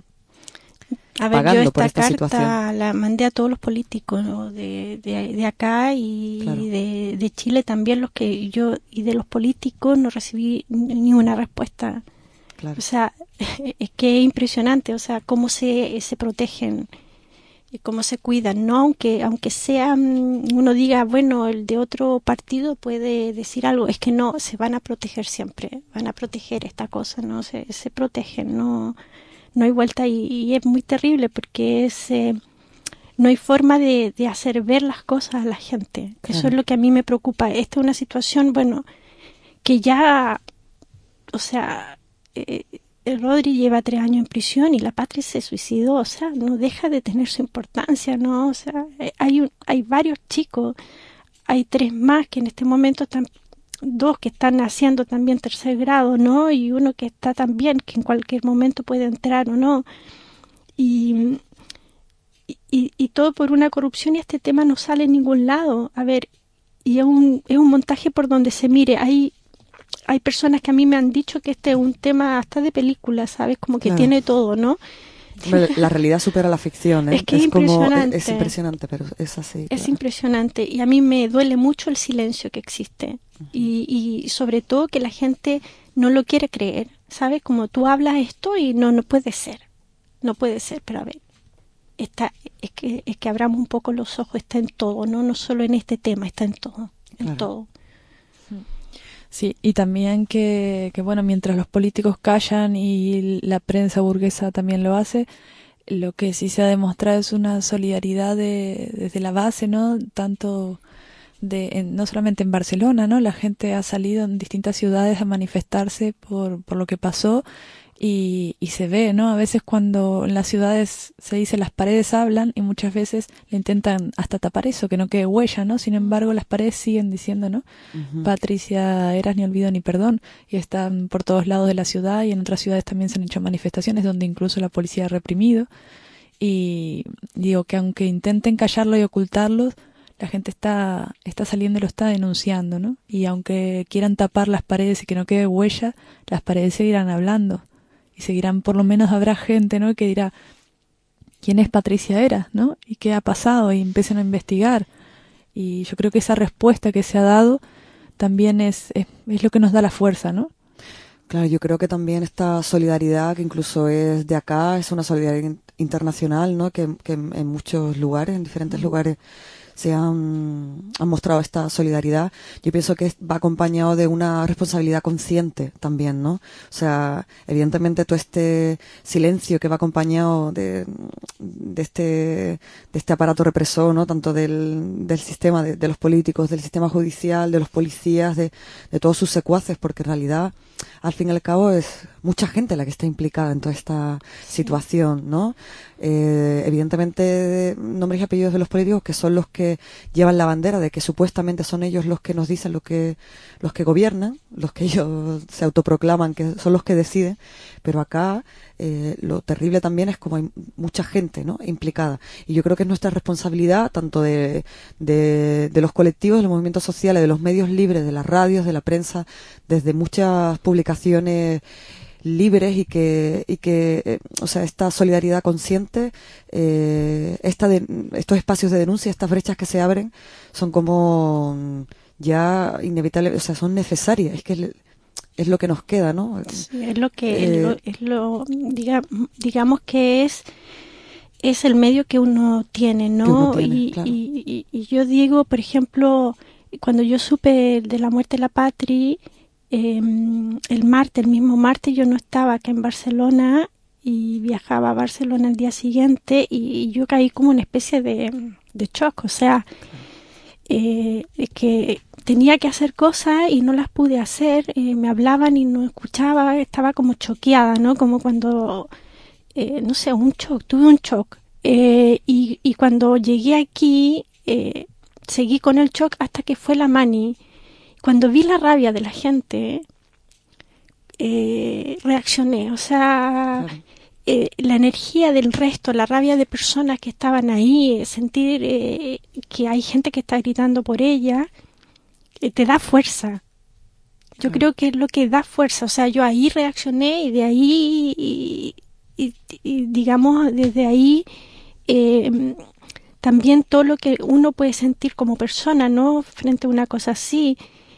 pagando yo por esta esta carta situación. la mandé a todos los políticos, ¿no? de acá y claro. de Chile también y de los políticos no recibí ni una respuesta. Claro. O sea, es que es impresionante, o sea, cómo se protegen y cómo se cuidan, ¿no? Aunque sea, uno diga, bueno, el de otro partido puede decir algo, es que no, se van a proteger siempre, van a proteger esta cosa, ¿no? Se protegen, no hay vuelta y es muy terrible porque no hay forma de hacer ver las cosas a la gente. Claro. Eso es lo que a mí me preocupa. Esta es una situación, bueno, que ya, o sea, el Rodri lleva 3 años en prisión y la Patri se suicidó, o sea, no deja de tener su importancia, ¿no? O sea, hay varios chicos, hay 3 más que en este momento están, 2 que están haciendo también 3er grado, ¿no? Y uno que está también, que en cualquier momento puede entrar o no. Y todo por una corrupción y este tema no sale en ningún lado. A ver, y es un montaje por donde se mire. Hay personas que a mí me han dicho que este es un tema hasta de película, ¿sabes? Como que tiene todo, ¿no? La realidad supera la ficción, ¿eh? Es que es impresionante. Es impresionante, pero es así. Es impresionante y a mí me duele mucho el silencio que existe y sobre todo que la gente no lo quiere creer, ¿sabes? Como tú hablas esto y no puede ser, pero a ver, es que abramos un poco los ojos, está en todo, no solo en este tema, está en todo, en todo. Sí, y también que bueno, mientras los políticos callan y la prensa burguesa también lo hace, lo que sí se ha demostrado es una solidaridad desde la base, ¿no? Tanto no solamente en Barcelona, ¿no? La gente ha salido en distintas ciudades a manifestarse por lo que pasó y se ve, ¿no? A veces cuando en las ciudades se dice las paredes hablan y muchas veces le intentan hasta tapar eso, que no quede huella, ¿no? Sin embargo, las paredes siguen diciendo, ¿no? Patricia Heras, ni olvido ni perdón, y están por todos lados de la ciudad y en otras ciudades también se han hecho manifestaciones donde incluso la policía ha reprimido y digo que aunque intenten callarlo y ocultarlo, la gente está saliendo y lo está denunciando, ¿no? Y aunque quieran tapar las paredes y que no quede huella, las paredes seguirán hablando. Y seguirán, por lo menos habrá gente, ¿no? Que dirá, ¿quién es Patricia Heras, ¿no? ¿Y qué ha pasado? Y empiezan a investigar. Y yo creo que esa respuesta que se ha dado también es lo que nos da la fuerza, ¿no? Claro, yo creo que también esta solidaridad, que incluso es de acá, es una solidaridad internacional, ¿no? Que en muchos lugares, en diferentes lugares, han mostrado esta solidaridad, yo pienso que va acompañado de una responsabilidad consciente también, ¿no? O sea, evidentemente todo este silencio que va acompañado de este aparato represor, ¿no? Tanto del sistema, de los políticos, del sistema judicial, de los policías, de todos sus secuaces, porque en realidad, al fin y al cabo, es mucha gente la que está implicada en toda esta situación, ¿no? Evidentemente, nombres y apellidos de los políticos, que son los que llevan la bandera de que supuestamente son ellos los que nos dicen los que gobiernan, los que ellos se autoproclaman que son los que deciden, pero acá lo terrible también es como hay mucha gente, ¿no?, implicada, y yo creo que es nuestra responsabilidad, tanto de los colectivos, de los movimientos sociales, de los medios libres, de las radios, de la prensa, desde muchas publicaciones libres y que o sea, esta solidaridad consciente, estos espacios de denuncia, estas brechas que se abren, son como ya inevitables, o sea, son necesarias, es que es lo que nos queda, ¿no? Sí, digamos que es el medio que uno tiene, ¿no? Claro. Y yo digo, por ejemplo, cuando yo supe de la muerte de la Patri, el mismo martes yo no estaba acá en Barcelona y viajaba a Barcelona el día siguiente y yo caí como una especie de shock, o sea, que tenía que hacer cosas y no las pude hacer, me hablaban y no escuchaba, estaba como choqueada, ¿no? Como cuando, no sé, tuve un shock. Y cuando llegué aquí, seguí con el shock hasta que fue la Mani. Cuando vi la rabia de la gente, reaccioné, o sea, Claro. La energía del resto, la rabia de personas que estaban ahí, sentir que hay gente que está gritando por ella, te da fuerza. Yo creo que es lo que da fuerza, o sea, yo ahí reaccioné y de ahí, y digamos, desde ahí, también todo lo que uno puede sentir como persona, ¿no?, frente a una cosa así,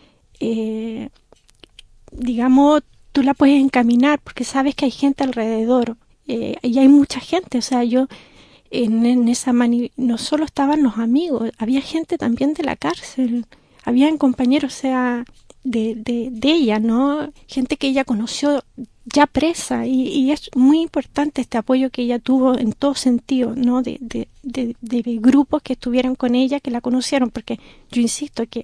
digamos, tú la puedes encaminar porque sabes que hay gente alrededor, y hay mucha gente, o sea, yo en esa no solo estaban los amigos, había gente también de la cárcel, habían compañeros, o sea, de ella, ¿no?, gente que ella conoció ya presa, y es muy importante este apoyo que ella tuvo en todo sentido, ¿no?, de grupos que estuvieron con ella, que la conocieron, porque yo insisto que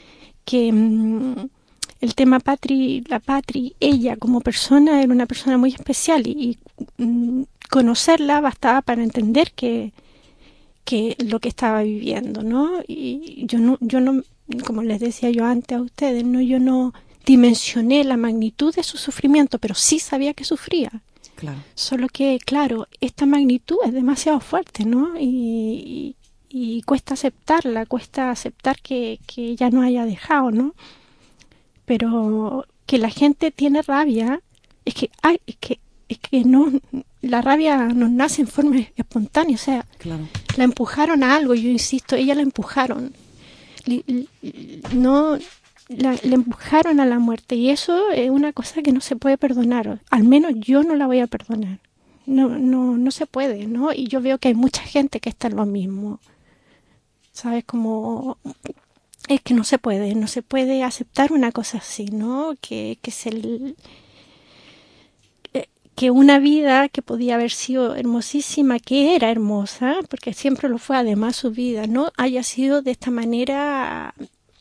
el tema la Patri, ella como persona era una persona muy especial y conocerla bastaba para entender que lo que estaba viviendo, ¿no? Y yo no, como les decía yo antes a ustedes, yo no dimensioné la magnitud de su sufrimiento, pero sí sabía que sufría. Claro. Solo que, claro, esta magnitud es demasiado fuerte, ¿no? Y cuesta aceptarla, cuesta aceptar que ella no haya dejado, ¿no? Pero que la gente tiene rabia, es que no, la rabia nos nace en forma espontánea, o sea, Claro. la empujaron a algo, yo insisto, ella la empujaron, le empujaron a la muerte, y eso es una cosa que no se puede perdonar, al menos yo no la voy a perdonar, no se puede, ¿no? Y yo veo que hay mucha gente que está en lo mismo, ¿sabes? Como es que no se puede aceptar una cosa así, ¿no? Que una vida que podía haber sido hermosísima, que era hermosa, porque siempre lo fue además su vida, ¿no?, haya sido de esta manera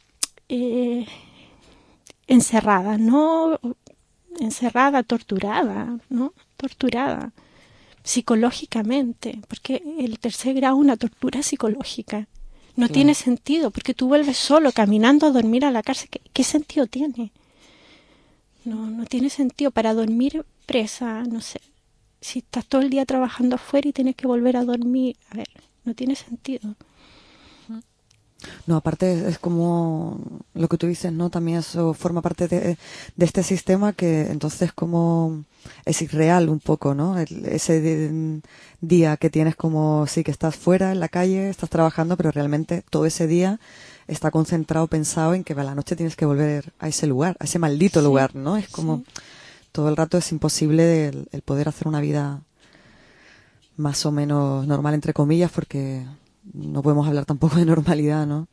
encerrada, ¿no? Encerrada, torturada, ¿no? Torturada psicológicamente, porque el tercer grado es una tortura psicológica. No Claro. tiene sentido, porque tú vuelves solo, caminando a dormir a la cárcel. ¿Qué sentido tiene? No tiene sentido. Para dormir presa, no sé, si estás todo el día trabajando afuera y tienes que volver a dormir, a ver, no tiene sentido. No, aparte es como lo que tú dices, ¿no? También eso forma parte de este sistema que entonces como es irreal un poco, ¿no? Ese día que tienes como, sí, que estás fuera en la calle, estás trabajando, pero realmente todo ese día está concentrado, pensado en que a la noche tienes que volver a ese lugar, a ese maldito lugar, ¿no? Es como todo el rato es imposible el poder hacer una vida más o menos normal, entre comillas, porque no podemos hablar tampoco de normalidad, ¿no?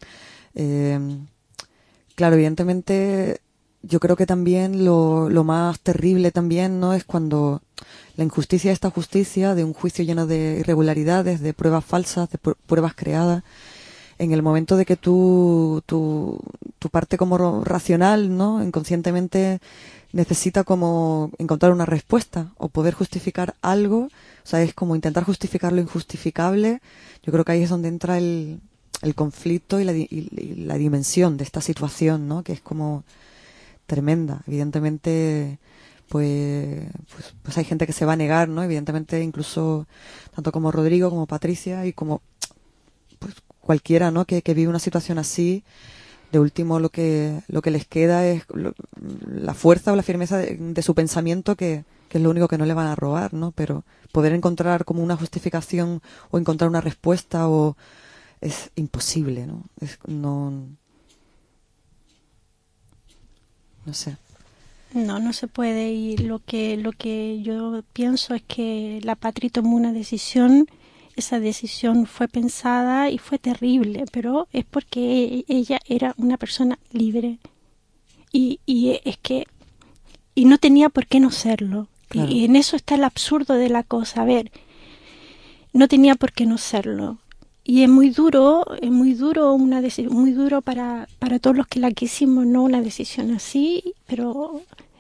Claro, evidentemente yo creo que también lo más terrible también, ¿no?, es cuando la injusticia de esta justicia, de un juicio lleno de irregularidades, de pruebas falsas, de pruebas creadas, en el momento de que tu parte como racional, ¿no?, inconscientemente necesita como encontrar una respuesta o poder justificar algo, o sea, es como intentar justificar lo injustificable. Yo creo que ahí es donde entra el conflicto y la dimensión de esta situación, ¿no?, que es como tremenda. Evidentemente, pues hay gente que se va a negar, ¿no? Evidentemente, incluso tanto como Rodrigo como Patricia y como pues cualquiera, ¿no?, que vive una situación así, de último lo que les queda es la fuerza o la firmeza de su pensamiento, que es lo único que no le van a robar, ¿no? Pero poder encontrar como una justificación o encontrar una respuesta es imposible, ¿no? No sé. No se puede, y lo que yo pienso es que la Patri tomó una decisión. Esa decisión fue pensada y fue terrible, pero es porque ella era una persona libre y no tenía por qué no serlo. Claro. Y en eso está el absurdo de la cosa. A ver, no tenía por qué no serlo. Y es muy duro muy duro para todos los que la quisimos, no una decisión así, pero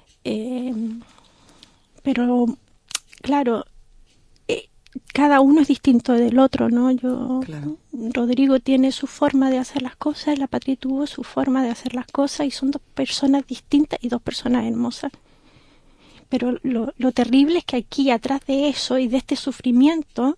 claro, cada uno es distinto del otro, ¿no? Claro. Rodrigo tiene su forma de hacer las cosas, la Patri tuvo su forma de hacer las cosas, y son dos personas distintas y dos personas hermosas. Pero lo terrible es que aquí, atrás de eso y de este sufrimiento,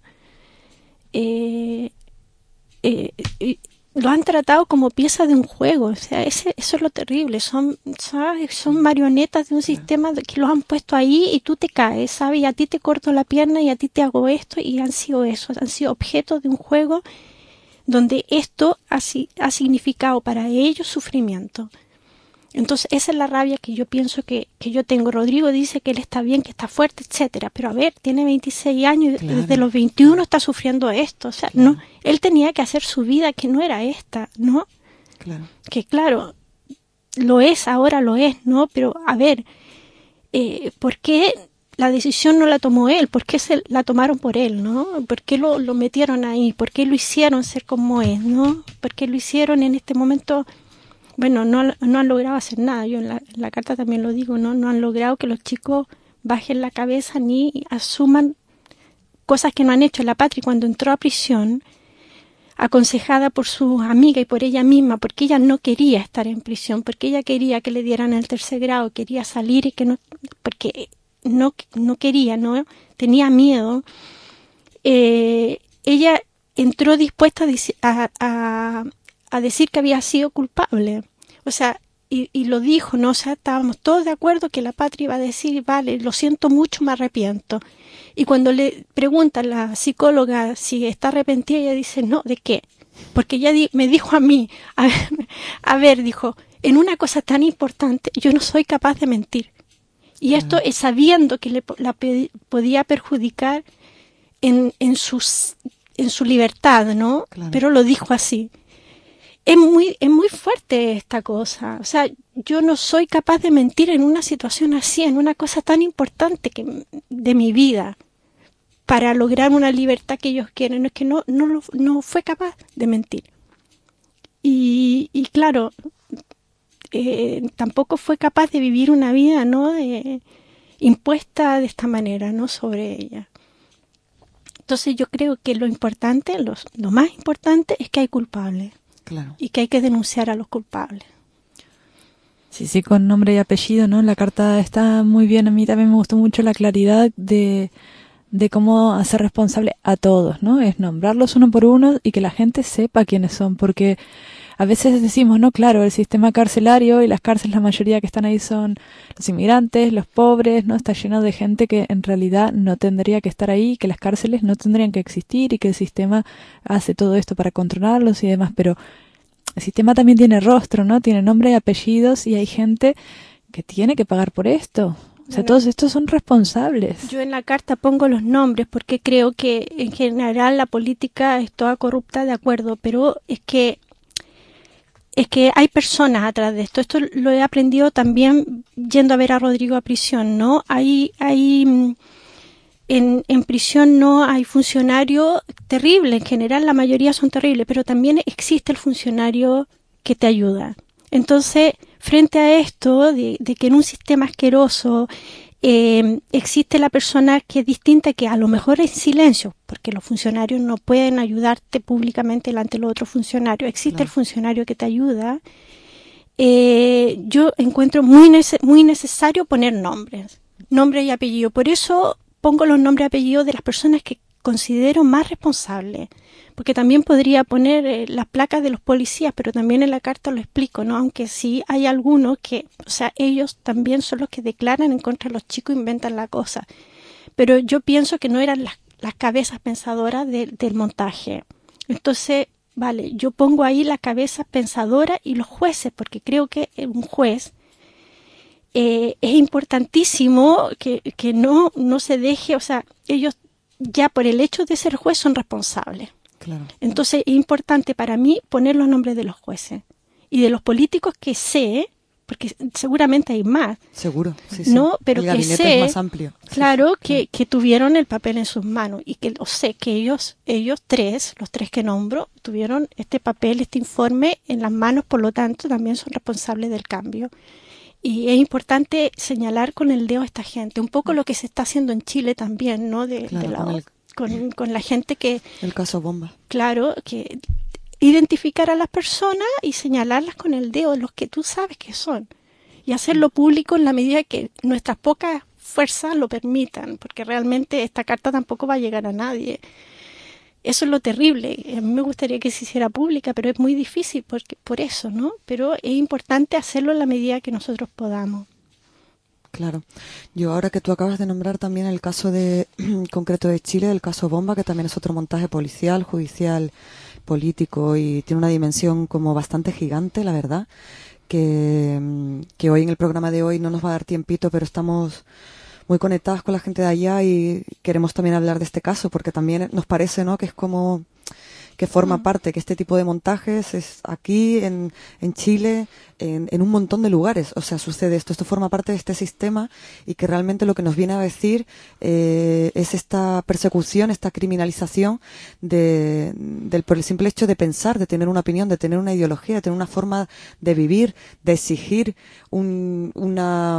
lo han tratado como pieza de un juego. O sea, eso es lo terrible. Son marionetas de un sistema que los han puesto ahí y tú te caes, ¿sabes? Y a ti te corto la pierna y a ti te hago esto, y han sido objetos de un juego donde esto ha significado para ellos sufrimiento. Entonces esa es la rabia que yo pienso que yo tengo. Rodrigo dice que él está bien, que está fuerte, etcétera, pero a ver, tiene 26 años y claro, desde los 21 está sufriendo esto. O sea, claro, no, él tenía que hacer su vida, que no era esta, ¿no? Claro. Que claro, lo es, ahora lo es, ¿no? Pero a ver, ¿por qué la decisión no la tomó él? ¿Por qué la tomaron por él, no? ¿Por qué lo metieron ahí? ¿Por qué lo hicieron ser como es, no? ¿Por qué lo hicieron en este momento? Bueno, no han logrado hacer nada. Yo en la carta también lo digo, no han logrado que los chicos bajen la cabeza ni asuman cosas que no han hecho. La Patri, cuando entró a prisión, aconsejada por sus amigas y por ella misma, porque ella no quería estar en prisión, porque ella quería que le dieran el 3er grado, quería salir y que no, porque no quería, no tenía miedo. Ella entró dispuesta a decir que había sido culpable, o sea, y lo dijo, ¿no? O sea, estábamos todos de acuerdo que la Patri iba a decir, vale, lo siento mucho, me arrepiento. Y cuando le pregunta a la psicóloga si está arrepentida, ella dice, no, ¿de qué? Porque ella me dijo a mí, a ver, dijo, en una cosa tan importante yo no soy capaz de mentir. Y esto es sabiendo que la podía perjudicar en su libertad, ¿no? Claro. Pero lo dijo así. Es muy fuerte esta cosa. O sea, yo no soy capaz de mentir en una situación así, en una cosa tan importante de mi vida, para lograr una libertad que ellos quieren. Es que no fue capaz de mentir. Y claro, tampoco fue capaz de vivir una vida, ¿no?, impuesta de esta manera, ¿no?, sobre ella. Entonces yo creo que lo más importante es que hay culpables. Claro. Y que hay que denunciar a los culpables. Sí, con nombre y apellido, ¿no? La carta está muy bien. A mí también me gustó mucho la claridad de cómo hacer responsable a todos, ¿no? Es nombrarlos uno por uno y que la gente sepa quiénes son, porque a veces decimos, no, claro, el sistema carcelario y las cárceles, la mayoría que están ahí son los inmigrantes, los pobres, ¿no? Está lleno de gente que en realidad no tendría que estar ahí, que las cárceles no tendrían que existir y que el sistema hace todo esto para controlarlos y demás, pero el sistema también tiene rostro, ¿no? Tiene nombre y apellidos, y hay gente que tiene que pagar por esto. O sea, todos estos son responsables. Yo en la carta pongo los nombres porque creo que en general la política es toda corrupta, de acuerdo, pero es que hay personas atrás de esto. Esto lo he aprendido también yendo a ver a Rodrigo a prisión, ¿no? En prisión no hay funcionario terrible, en general la mayoría son terribles, pero también existe el funcionario que te ayuda. Entonces, frente a esto, de que en un sistema asqueroso existe la persona que es distinta, que a lo mejor es silencio, porque los funcionarios no pueden ayudarte públicamente delante de los otros funcionarios. Existe el funcionario que te ayuda. Yo encuentro muy necesario poner nombres y apellido. Por eso pongo los nombres y apellidos de las personas que considero más responsables. Porque también podría poner las placas de los policías, pero también en la carta lo explico, ¿no? Aunque sí hay algunos que, o sea, ellos también son los que declaran en contra de los chicos, inventan la cosa. Pero yo pienso que no eran las cabezas pensadoras del montaje. Entonces, vale, yo pongo ahí la cabeza pensadora y los jueces, porque creo que un juez es importantísimo que no se deje, o sea, ellos ya por el hecho de ser juez son responsables. Claro. Entonces es importante para mí poner los nombres de los jueces y de los políticos que sé, porque seguramente hay más. Seguro, sí. No, pero el que gabinete sé, es más amplio. claro, sí. Que tuvieron el papel en sus manos y que sé que ellos tres, los tres que nombro, tuvieron este papel, este informe en las manos, por lo tanto también son responsables del cambio. Y es importante señalar con el dedo a esta gente, un poco lo que se está haciendo en Chile también, ¿no? Con la gente que... El caso Bomba. Claro, que identificar a las personas y señalarlas con el dedo, los que tú sabes que son. Y hacerlo público en la medida que nuestras pocas fuerzas lo permitan, porque realmente esta carta tampoco va a llegar a nadie. Eso es lo terrible. A mí me gustaría que se hiciera pública, pero es muy difícil por eso, ¿no? Pero es importante hacerlo en la medida que nosotros podamos. Claro. Yo ahora que tú acabas de nombrar también el caso concreto de Chile, el caso Bomba, que también es otro montaje policial, judicial, político y tiene una dimensión como bastante gigante, la verdad, que hoy en el programa de hoy no nos va a dar tiempito, pero estamos muy conectadas con la gente de allá y queremos también hablar de este caso porque también nos parece, ¿no?, que es como que forma parte, que este tipo de montajes es aquí, en Chile, en un montón de lugares. O sea, sucede esto forma parte de este sistema y que realmente lo que nos viene a decir es esta persecución, esta criminalización por el simple hecho de pensar, de tener una opinión, de tener una ideología, de tener una forma de vivir, de exigir una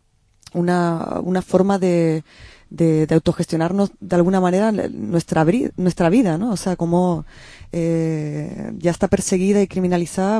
forma de autogestionarnos de alguna manera nuestra vida, ¿no? O sea, como ya está perseguida y criminalizada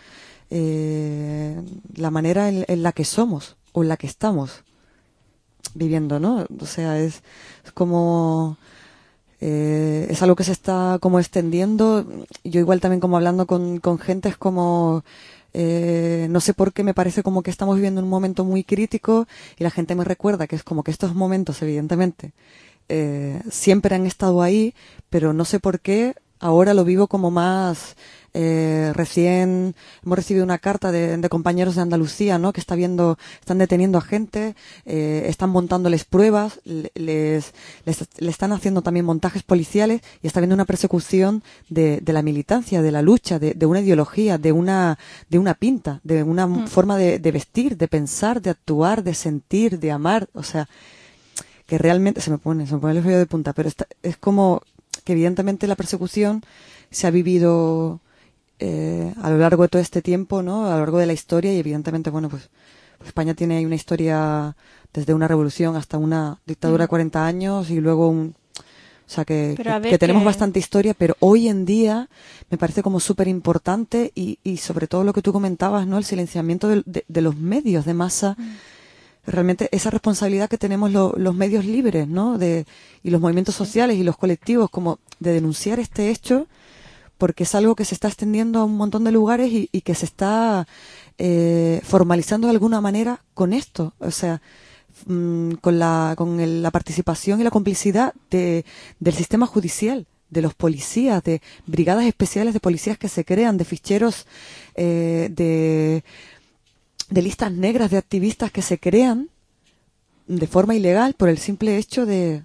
la manera en la que somos o en la que estamos viviendo, ¿no? O sea, es como es algo que se está como extendiendo. Yo igual también como hablando con gente es como no sé por qué me parece como que estamos viviendo un momento muy crítico y la gente me recuerda que es como que estos momentos evidentemente siempre han estado ahí, pero no sé por qué ahora lo vivo como más recién hemos recibido una carta de compañeros de Andalucía, ¿no?, que están deteniendo a gente, están montándoles pruebas, le están haciendo también montajes policiales y está habiendo una persecución de la militancia, de la lucha, de una ideología, de una pinta, de una forma de vestir, de pensar, de actuar, de sentir, de amar. O sea, que realmente se me pone el vello de punta, pero es como que evidentemente la persecución se ha vivido a lo largo de todo este tiempo, ¿no?, a lo largo de la historia y evidentemente, bueno, pues España tiene una historia desde una revolución hasta una dictadura de 40 años y luego o sea, que tenemos bastante historia, pero hoy en día me parece como súper importante y sobre todo lo que tú comentabas, ¿no?, el silenciamiento de los medios de masa. Realmente esa responsabilidad que tenemos los medios libres, ¿no?, y los movimientos sociales y los colectivos, como de denunciar este hecho, porque es algo que se está extendiendo a un montón de lugares y que se está formalizando de alguna manera con esto. O sea, con la participación y la complicidad del sistema judicial, de los policías, de brigadas especiales de policías que se crean, de ficheros, de listas negras de activistas que se crean de forma ilegal por el simple hecho de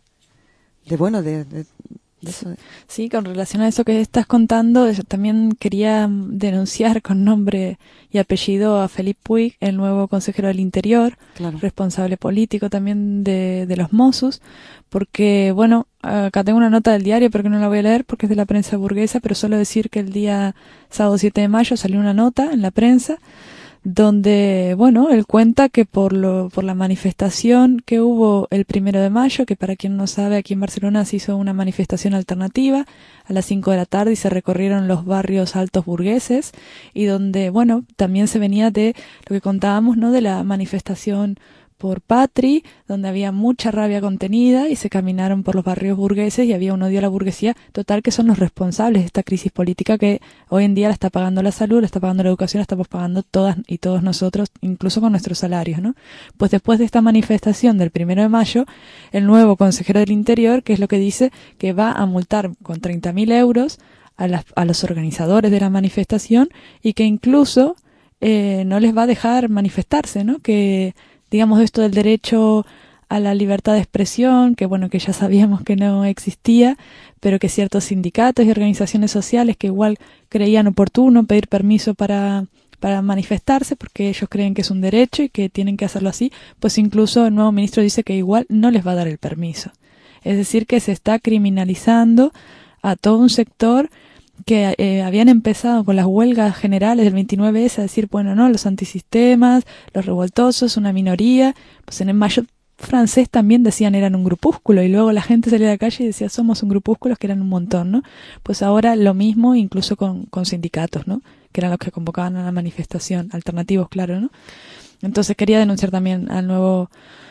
eso. Sí, con relación a eso que estás contando, yo también quería denunciar con nombre y apellido a Felip Puig, el nuevo consejero del Interior, Claro. responsable político también de los Mossos, porque, bueno, acá tengo una nota del diario, pero que no la voy a leer porque es de la prensa burguesa, pero solo decir que el día sábado 7 de mayo salió una nota en la prensa donde, bueno, él cuenta que por la manifestación que hubo el 1 de mayo, que para quien no sabe, aquí en Barcelona se hizo una manifestación alternativa a las 5 de la tarde y se recorrieron los barrios altos burgueses, y donde, bueno, también se venía de lo que contábamos, ¿no?, de la manifestación por Patri, donde había mucha rabia contenida y se caminaron por los barrios burgueses y había un odio a la burguesía total, que son los responsables de esta crisis política que hoy en día la está pagando la salud, la está pagando la educación, la estamos pagando todas y todos nosotros, incluso con nuestros salarios, ¿no? Pues después de esta manifestación del 1 de mayo, el nuevo consejero del Interior, que es lo que dice, que va a multar con 30.000 euros a los organizadores de la manifestación y que incluso no les va a dejar manifestarse, ¿no? Que digamos esto del derecho a la libertad de expresión, que bueno, que ya sabíamos que no existía, pero que ciertos sindicatos y organizaciones sociales que igual creían oportuno pedir permiso para manifestarse, porque ellos creen que es un derecho y que tienen que hacerlo así, pues incluso el nuevo ministro dice que igual no les va a dar el permiso. Es decir, que se está criminalizando a todo un sector que habían empezado con las huelgas generales del 29S a decir, bueno, no, los antisistemas, los revoltosos, una minoría, pues en el mayo francés también decían eran un grupúsculo, y luego la gente salía de la calle y decía somos un grupúsculo, que eran un montón, ¿no? Pues ahora lo mismo, incluso con sindicatos, ¿no?, que eran los que convocaban a la manifestación, alternativos, claro, ¿no? Entonces quería denunciar también al nuevo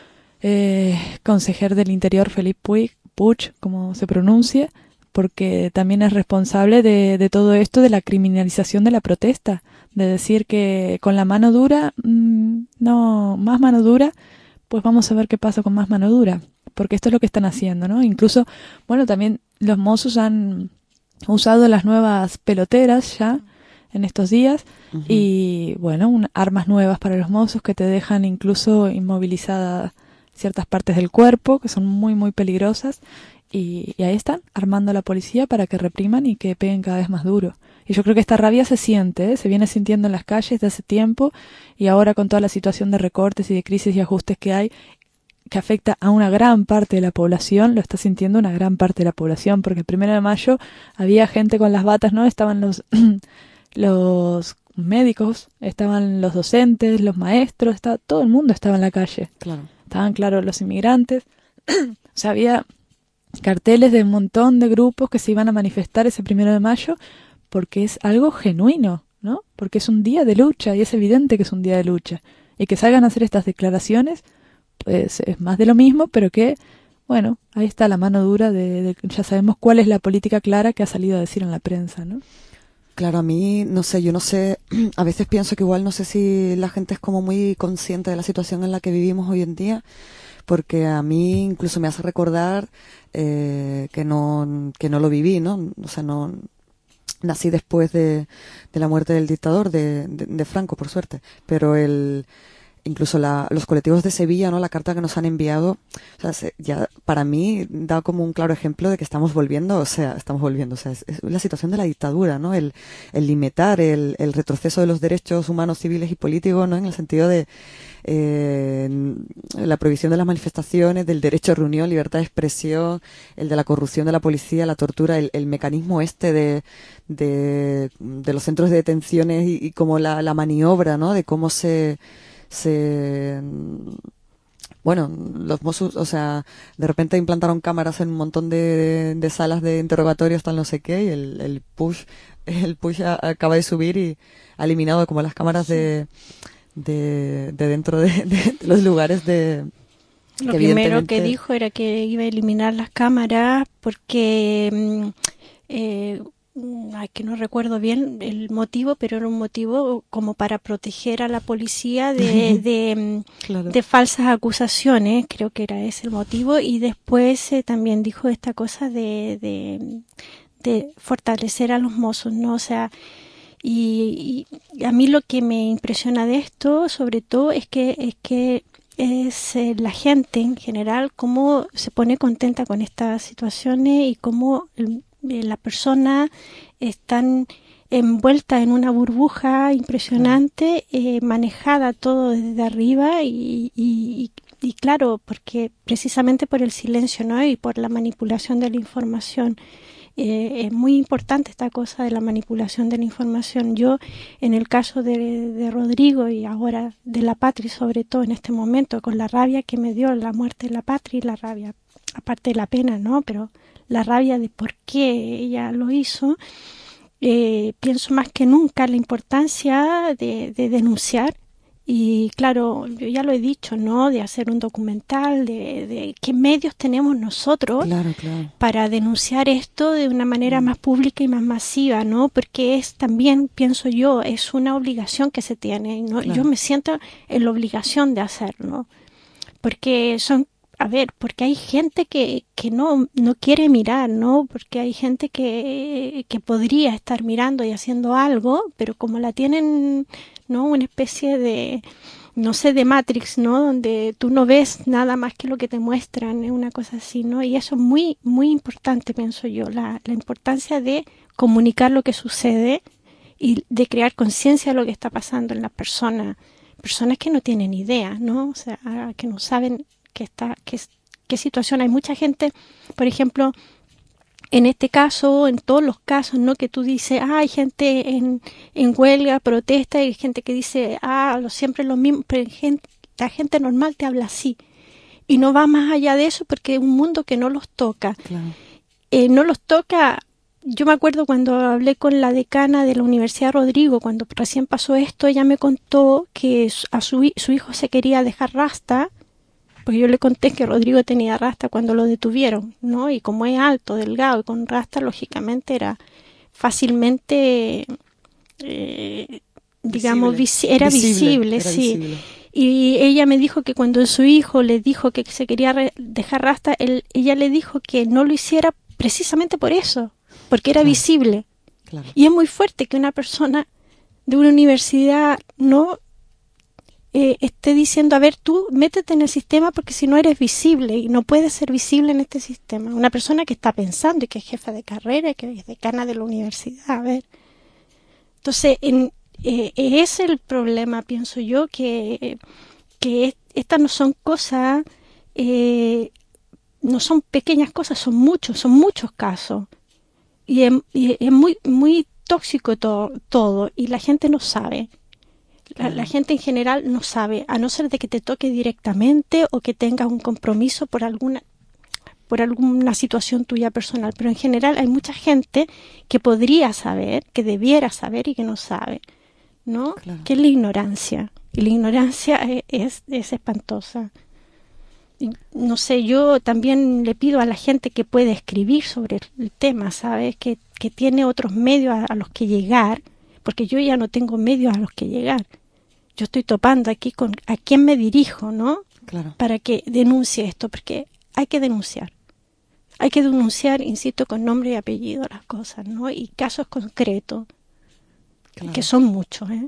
consejero del Interior, Felip Puig, como se pronuncia, porque también es responsable de todo esto, de la criminalización de la protesta, de decir que con la mano dura, no, más mano dura, pues vamos a ver qué pasa con más mano dura, porque esto es lo que están haciendo, ¿no? Incluso, bueno, también los Mossos han usado las nuevas peloteras ya en estos días, y bueno, armas nuevas para los Mossos que te dejan incluso inmovilizadas ciertas partes del cuerpo, que son muy, muy peligrosas. Y ahí están, armando a la policía para que repriman y que peguen cada vez más duro. Y yo creo que esta rabia se siente, se viene sintiendo en las calles de hace tiempo, y ahora con toda la situación de recortes y de crisis y ajustes que hay, que afecta a una gran parte de la población, lo está sintiendo una gran parte de la población, porque el 1 de mayo había gente con las batas, ¿no? Estaban los médicos, estaban los docentes, los maestros, todo el mundo estaba en la calle. Claro. Estaban, claro, los inmigrantes. O sea, había carteles de un montón de grupos que se iban a manifestar ese 1 de mayo porque es algo genuino, ¿no? Porque es un día de lucha y es evidente que es un día de lucha. Y que salgan a hacer estas declaraciones, pues es más de lo mismo, pero que, bueno, ahí está la mano dura de ya sabemos cuál es la política clara que ha salido a decir en la prensa, ¿no? Claro, a mí, no sé, yo no sé, a veces pienso que igual no sé si la gente es como muy consciente de la situación en la que vivimos hoy en día, porque a mí incluso me hace recordar que no lo viví, ¿no? O sea, no nací después de la muerte del dictador, de Franco, por suerte, pero incluso los colectivos de Sevilla, ¿no?, la carta que nos han enviado, o sea, ya para mí da como un claro ejemplo de que estamos volviendo, o sea, es la situación de la dictadura, ¿no? El limitar el retroceso de los derechos humanos, civiles y políticos, ¿no?, en el sentido de la prohibición de las manifestaciones, del derecho a reunión, libertad de expresión, el de la corrupción de la policía, la tortura, el mecanismo de los centros de detenciones y como la maniobra, ¿no?, de cómo bueno, los Mossos, o sea, de repente implantaron cámaras en un montón de salas de interrogatorios, tal no sé qué, y el push acaba de subir y ha eliminado como las cámaras de dentro de los lugares de... Lo primero que dijo era que iba a eliminar las cámaras porque que no recuerdo bien el motivo, pero era un motivo como para proteger a la policía Claro. de falsas acusaciones, creo que era ese el motivo, y después también dijo esta cosa de fortalecer a los Mossos, ¿no? O sea, y a mí lo que me impresiona de esto, sobre todo, es que la gente en general, cómo se pone contenta con estas situaciones y cómo la persona están envuelta en una burbuja impresionante, manejada todo desde arriba y claro, porque precisamente por el silencio, ¿no? Y por la manipulación de la información. Es muy importante esta cosa de la manipulación de la información. Yo, en el caso de Rodrigo y ahora de la Patri, sobre todo en este momento, con la rabia que me dio la muerte de la Patri, la rabia, aparte de la pena, ¿no? Pero la rabia de por qué ella lo hizo, pienso más que nunca la importancia de denunciar. Y claro, yo ya lo he dicho, ¿no? De hacer un documental, de qué medios tenemos nosotros para denunciar esto de una manera más pública y más masiva, ¿no? Porque es también, pienso yo, es una obligación que se tiene, ¿no? Yo me siento en la obligación de hacerlo. Porque porque hay gente que no quiere mirar, ¿no? Porque hay gente que podría estar mirando y haciendo algo, pero como la tienen, ¿no? Una especie de, no sé, de Matrix, ¿no? Donde tú no ves nada más que lo que te muestran, es una cosa así, ¿no? Y eso es muy, muy importante, pienso yo, la importancia de comunicar lo que sucede y de crear conciencia de lo que está pasando en las personas que no tienen idea, ¿no? O sea, que no saben qué situación. Hay mucha gente, por ejemplo, en este caso, en todos los casos, ¿no? Que tú dices, hay gente en huelga, protesta, y hay gente que dice, siempre lo mismo, pero la gente normal te habla así. Y no va más allá de eso porque es un mundo que no los toca. No los toca. Yo me acuerdo cuando hablé con la decana de la Universidad Rodrigo, cuando recién pasó esto, ella me contó que a su hijo se quería dejar rasta, porque yo le conté que Rodrigo tenía rasta cuando lo detuvieron, ¿no? Y como es alto, delgado y con rasta, lógicamente era fácilmente, digamos, era visible, sí. Visible. Y ella me dijo que cuando su hijo le dijo que se quería dejar rasta, ella le dijo que no lo hiciera precisamente por eso, porque era visible. Y es muy fuerte que una persona de una universidad no esté diciendo, a ver, tú métete en el sistema porque si no eres visible y no puedes ser visible en este sistema. Una persona que está pensando y que es jefa de carrera, que es decana de la universidad, a ver. Entonces, es el problema, pienso yo, que estas no son cosas, no son pequeñas cosas, son muchos casos. Y es muy, muy tóxico todo y la gente no sabe. La gente en general no sabe, a no ser de que te toque directamente o que tengas un compromiso por alguna situación tuya personal. Pero en general hay mucha gente que podría saber, que debiera saber y que no sabe, ¿no? Que es la ignorancia. Y la ignorancia es espantosa. Y, no sé, yo también le pido a la gente que puede escribir sobre el tema, ¿sabes? Que tiene otros medios a los que llegar, porque yo ya no tengo medios a los que llegar. Yo estoy topando aquí con a quién me dirijo, ¿no? Para que denuncie esto, porque hay que denunciar. Hay que denunciar, insisto, con nombre y apellido las cosas, ¿no? Y casos concretos, que son muchos, ¿eh?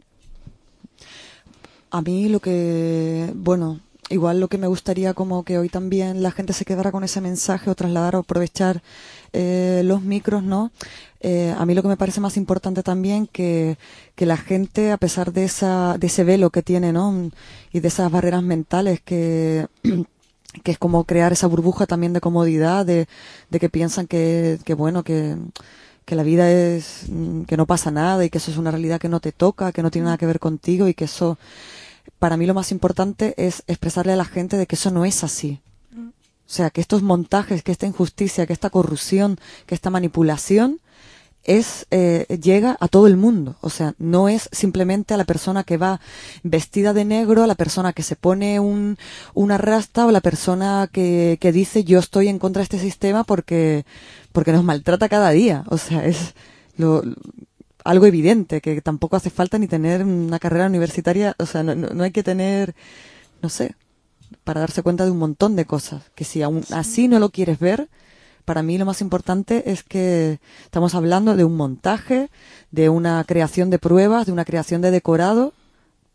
A mí igual lo que me gustaría como que hoy también la gente se quedara con ese mensaje o trasladar o aprovechar los micros, ¿no? A mí lo que me parece más importante también que la gente, a pesar de ese velo que tiene, ¿no? Y de esas barreras mentales que es como crear esa burbuja también de comodidad, de que piensan que la vida es, que no pasa nada y que eso es una realidad que no te toca, que no tiene nada que ver contigo y que eso, para mí lo más importante es expresarle a la gente de que eso no es así. O sea, que estos montajes, que esta injusticia, que esta corrupción, que esta manipulación llega a todo el mundo. O sea, no es simplemente a la persona que va vestida de negro, a la persona que se pone una rasta o la persona que dice yo estoy en contra de este sistema porque nos maltrata cada día. O sea, es algo evidente, que tampoco hace falta ni tener una carrera universitaria. O sea, no hay que tener, no sé, para darse cuenta de un montón de cosas, que si aún así no lo quieres ver, para mí lo más importante es que estamos hablando de un montaje, de una creación de pruebas, de una creación de decorado,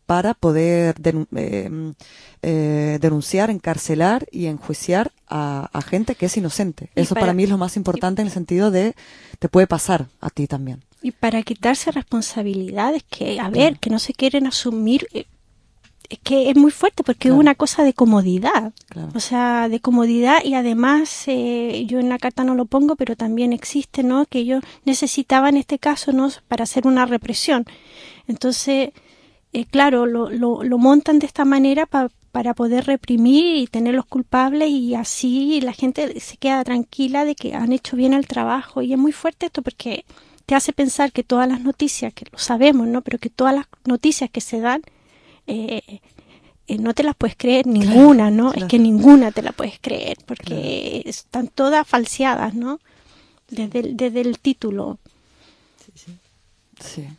para poder denunciar, encarcelar y enjuiciar a gente que es inocente. Eso para mí es lo más importante en el sentido de te puede pasar a ti también. Y para quitarse responsabilidades que, que no se quieren asumir, es que es muy fuerte porque es una cosa de comodidad. O sea, de comodidad, y además yo en la carta no lo pongo, pero también existe, ¿no?, que ellos necesitaban este caso, ¿no?, para hacer una represión. Entonces, claro, lo montan de esta manera para poder reprimir y tener los culpables, y así la gente se queda tranquila de que han hecho bien el trabajo. Y es muy fuerte esto porque te hace pensar que todas las noticias, que lo sabemos, ¿no?, pero que todas las noticias que se dan no te las puedes creer ninguna, ¿no? Claro. Es que ninguna te la puedes creer porque están todas falseadas, ¿no? Desde el título. Sí.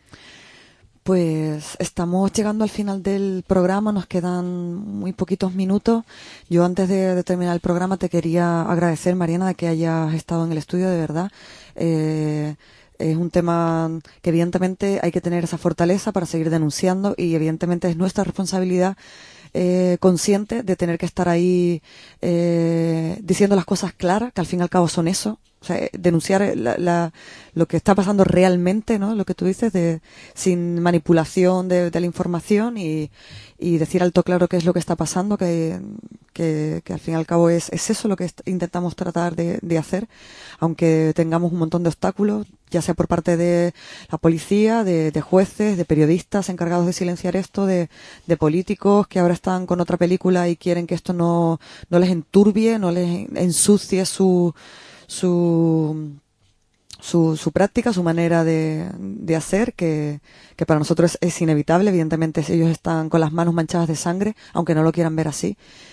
Pues estamos llegando al final del programa, nos quedan muy poquitos minutos. Yo antes de terminar el programa te quería agradecer, Mariana, de que hayas estado en el estudio, de verdad. Es un tema que evidentemente hay que tener esa fortaleza para seguir denunciando, y evidentemente es nuestra responsabilidad consciente de tener que estar ahí diciendo las cosas claras, que al fin y al cabo son eso. O sea, denunciar lo que está pasando realmente, ¿no? Lo que tú dices, sin manipulación de la información, y decir alto claro qué es lo que está pasando, que al fin y al cabo es eso lo que intentamos tratar de hacer, aunque tengamos un montón de obstáculos, ya sea por parte de la policía, de jueces, de periodistas encargados de silenciar esto, de políticos que ahora están con otra película y quieren que esto no les enturbie, no les ensucie su práctica, su manera de hacer, que para nosotros es inevitable. Evidentemente ellos están con las manos manchadas de sangre, aunque no lo quieran ver así,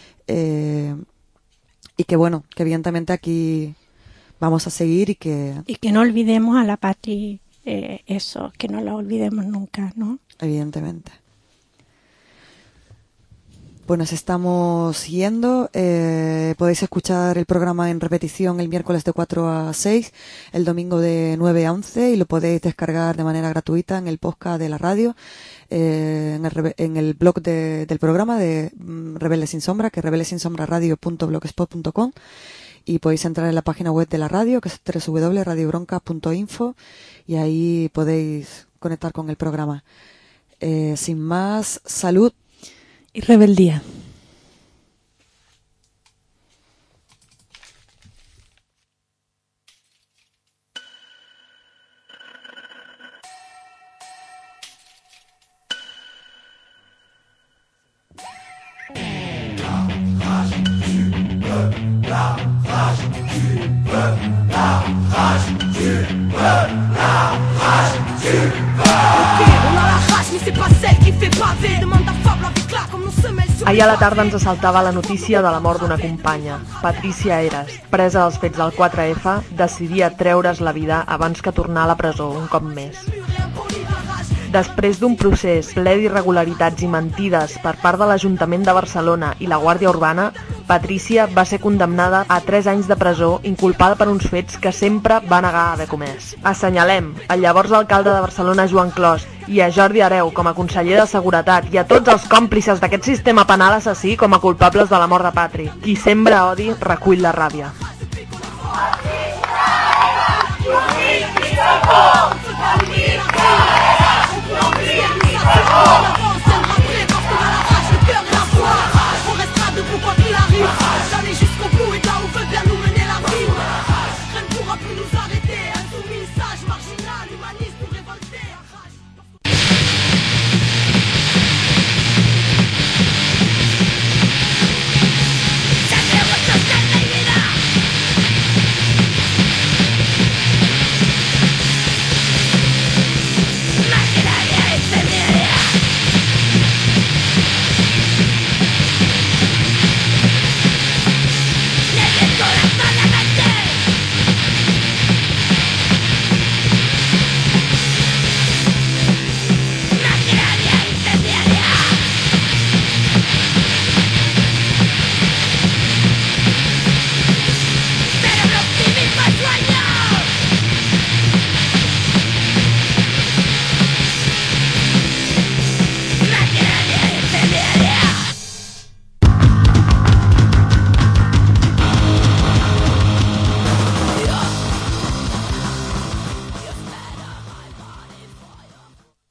y que bueno, que evidentemente aquí vamos a seguir, y que no olvidemos a la Patri, eso, que no la olvidemos nunca, ¿no? Evidentemente. Pues nos estamos yendo. Podéis escuchar el programa en repetición el miércoles de 4 a 6, el domingo de 9 a 11, y lo podéis descargar de manera gratuita en el podcast de la radio, en el blog del programa de Rebeldes Sin Sombra, que es rebeldesinSombraradio.blogspot.com, y podéis entrar en la página web de la radio, que es www.radiobronca.info, y ahí podéis conectar con el programa. Sin más, salud y rebeldía. Ahir a la tarda ens assaltava la notícia de la mort d'una companya, Patricia Heras, presa dels fets del 4F, decidia treure's la vida abans que tornar a la presó un cop més. Després d'un procés ple d'irregularitats i mentides per part de l'Ajuntament de Barcelona i la Guàrdia Urbana, Patricia va ser condemnada a 3 anys de presó, inculpada per uns fets que sempre va negar haver comès. Assenyalem el llavors alcalde de Barcelona, Joan Clos, i a Jordi Hereu com a conseller de Seguretat, i a tots els còmplices d'aquest sistema penal assassí com a culpables de la mort de Patri. Qui sembra odi recull la ràbia.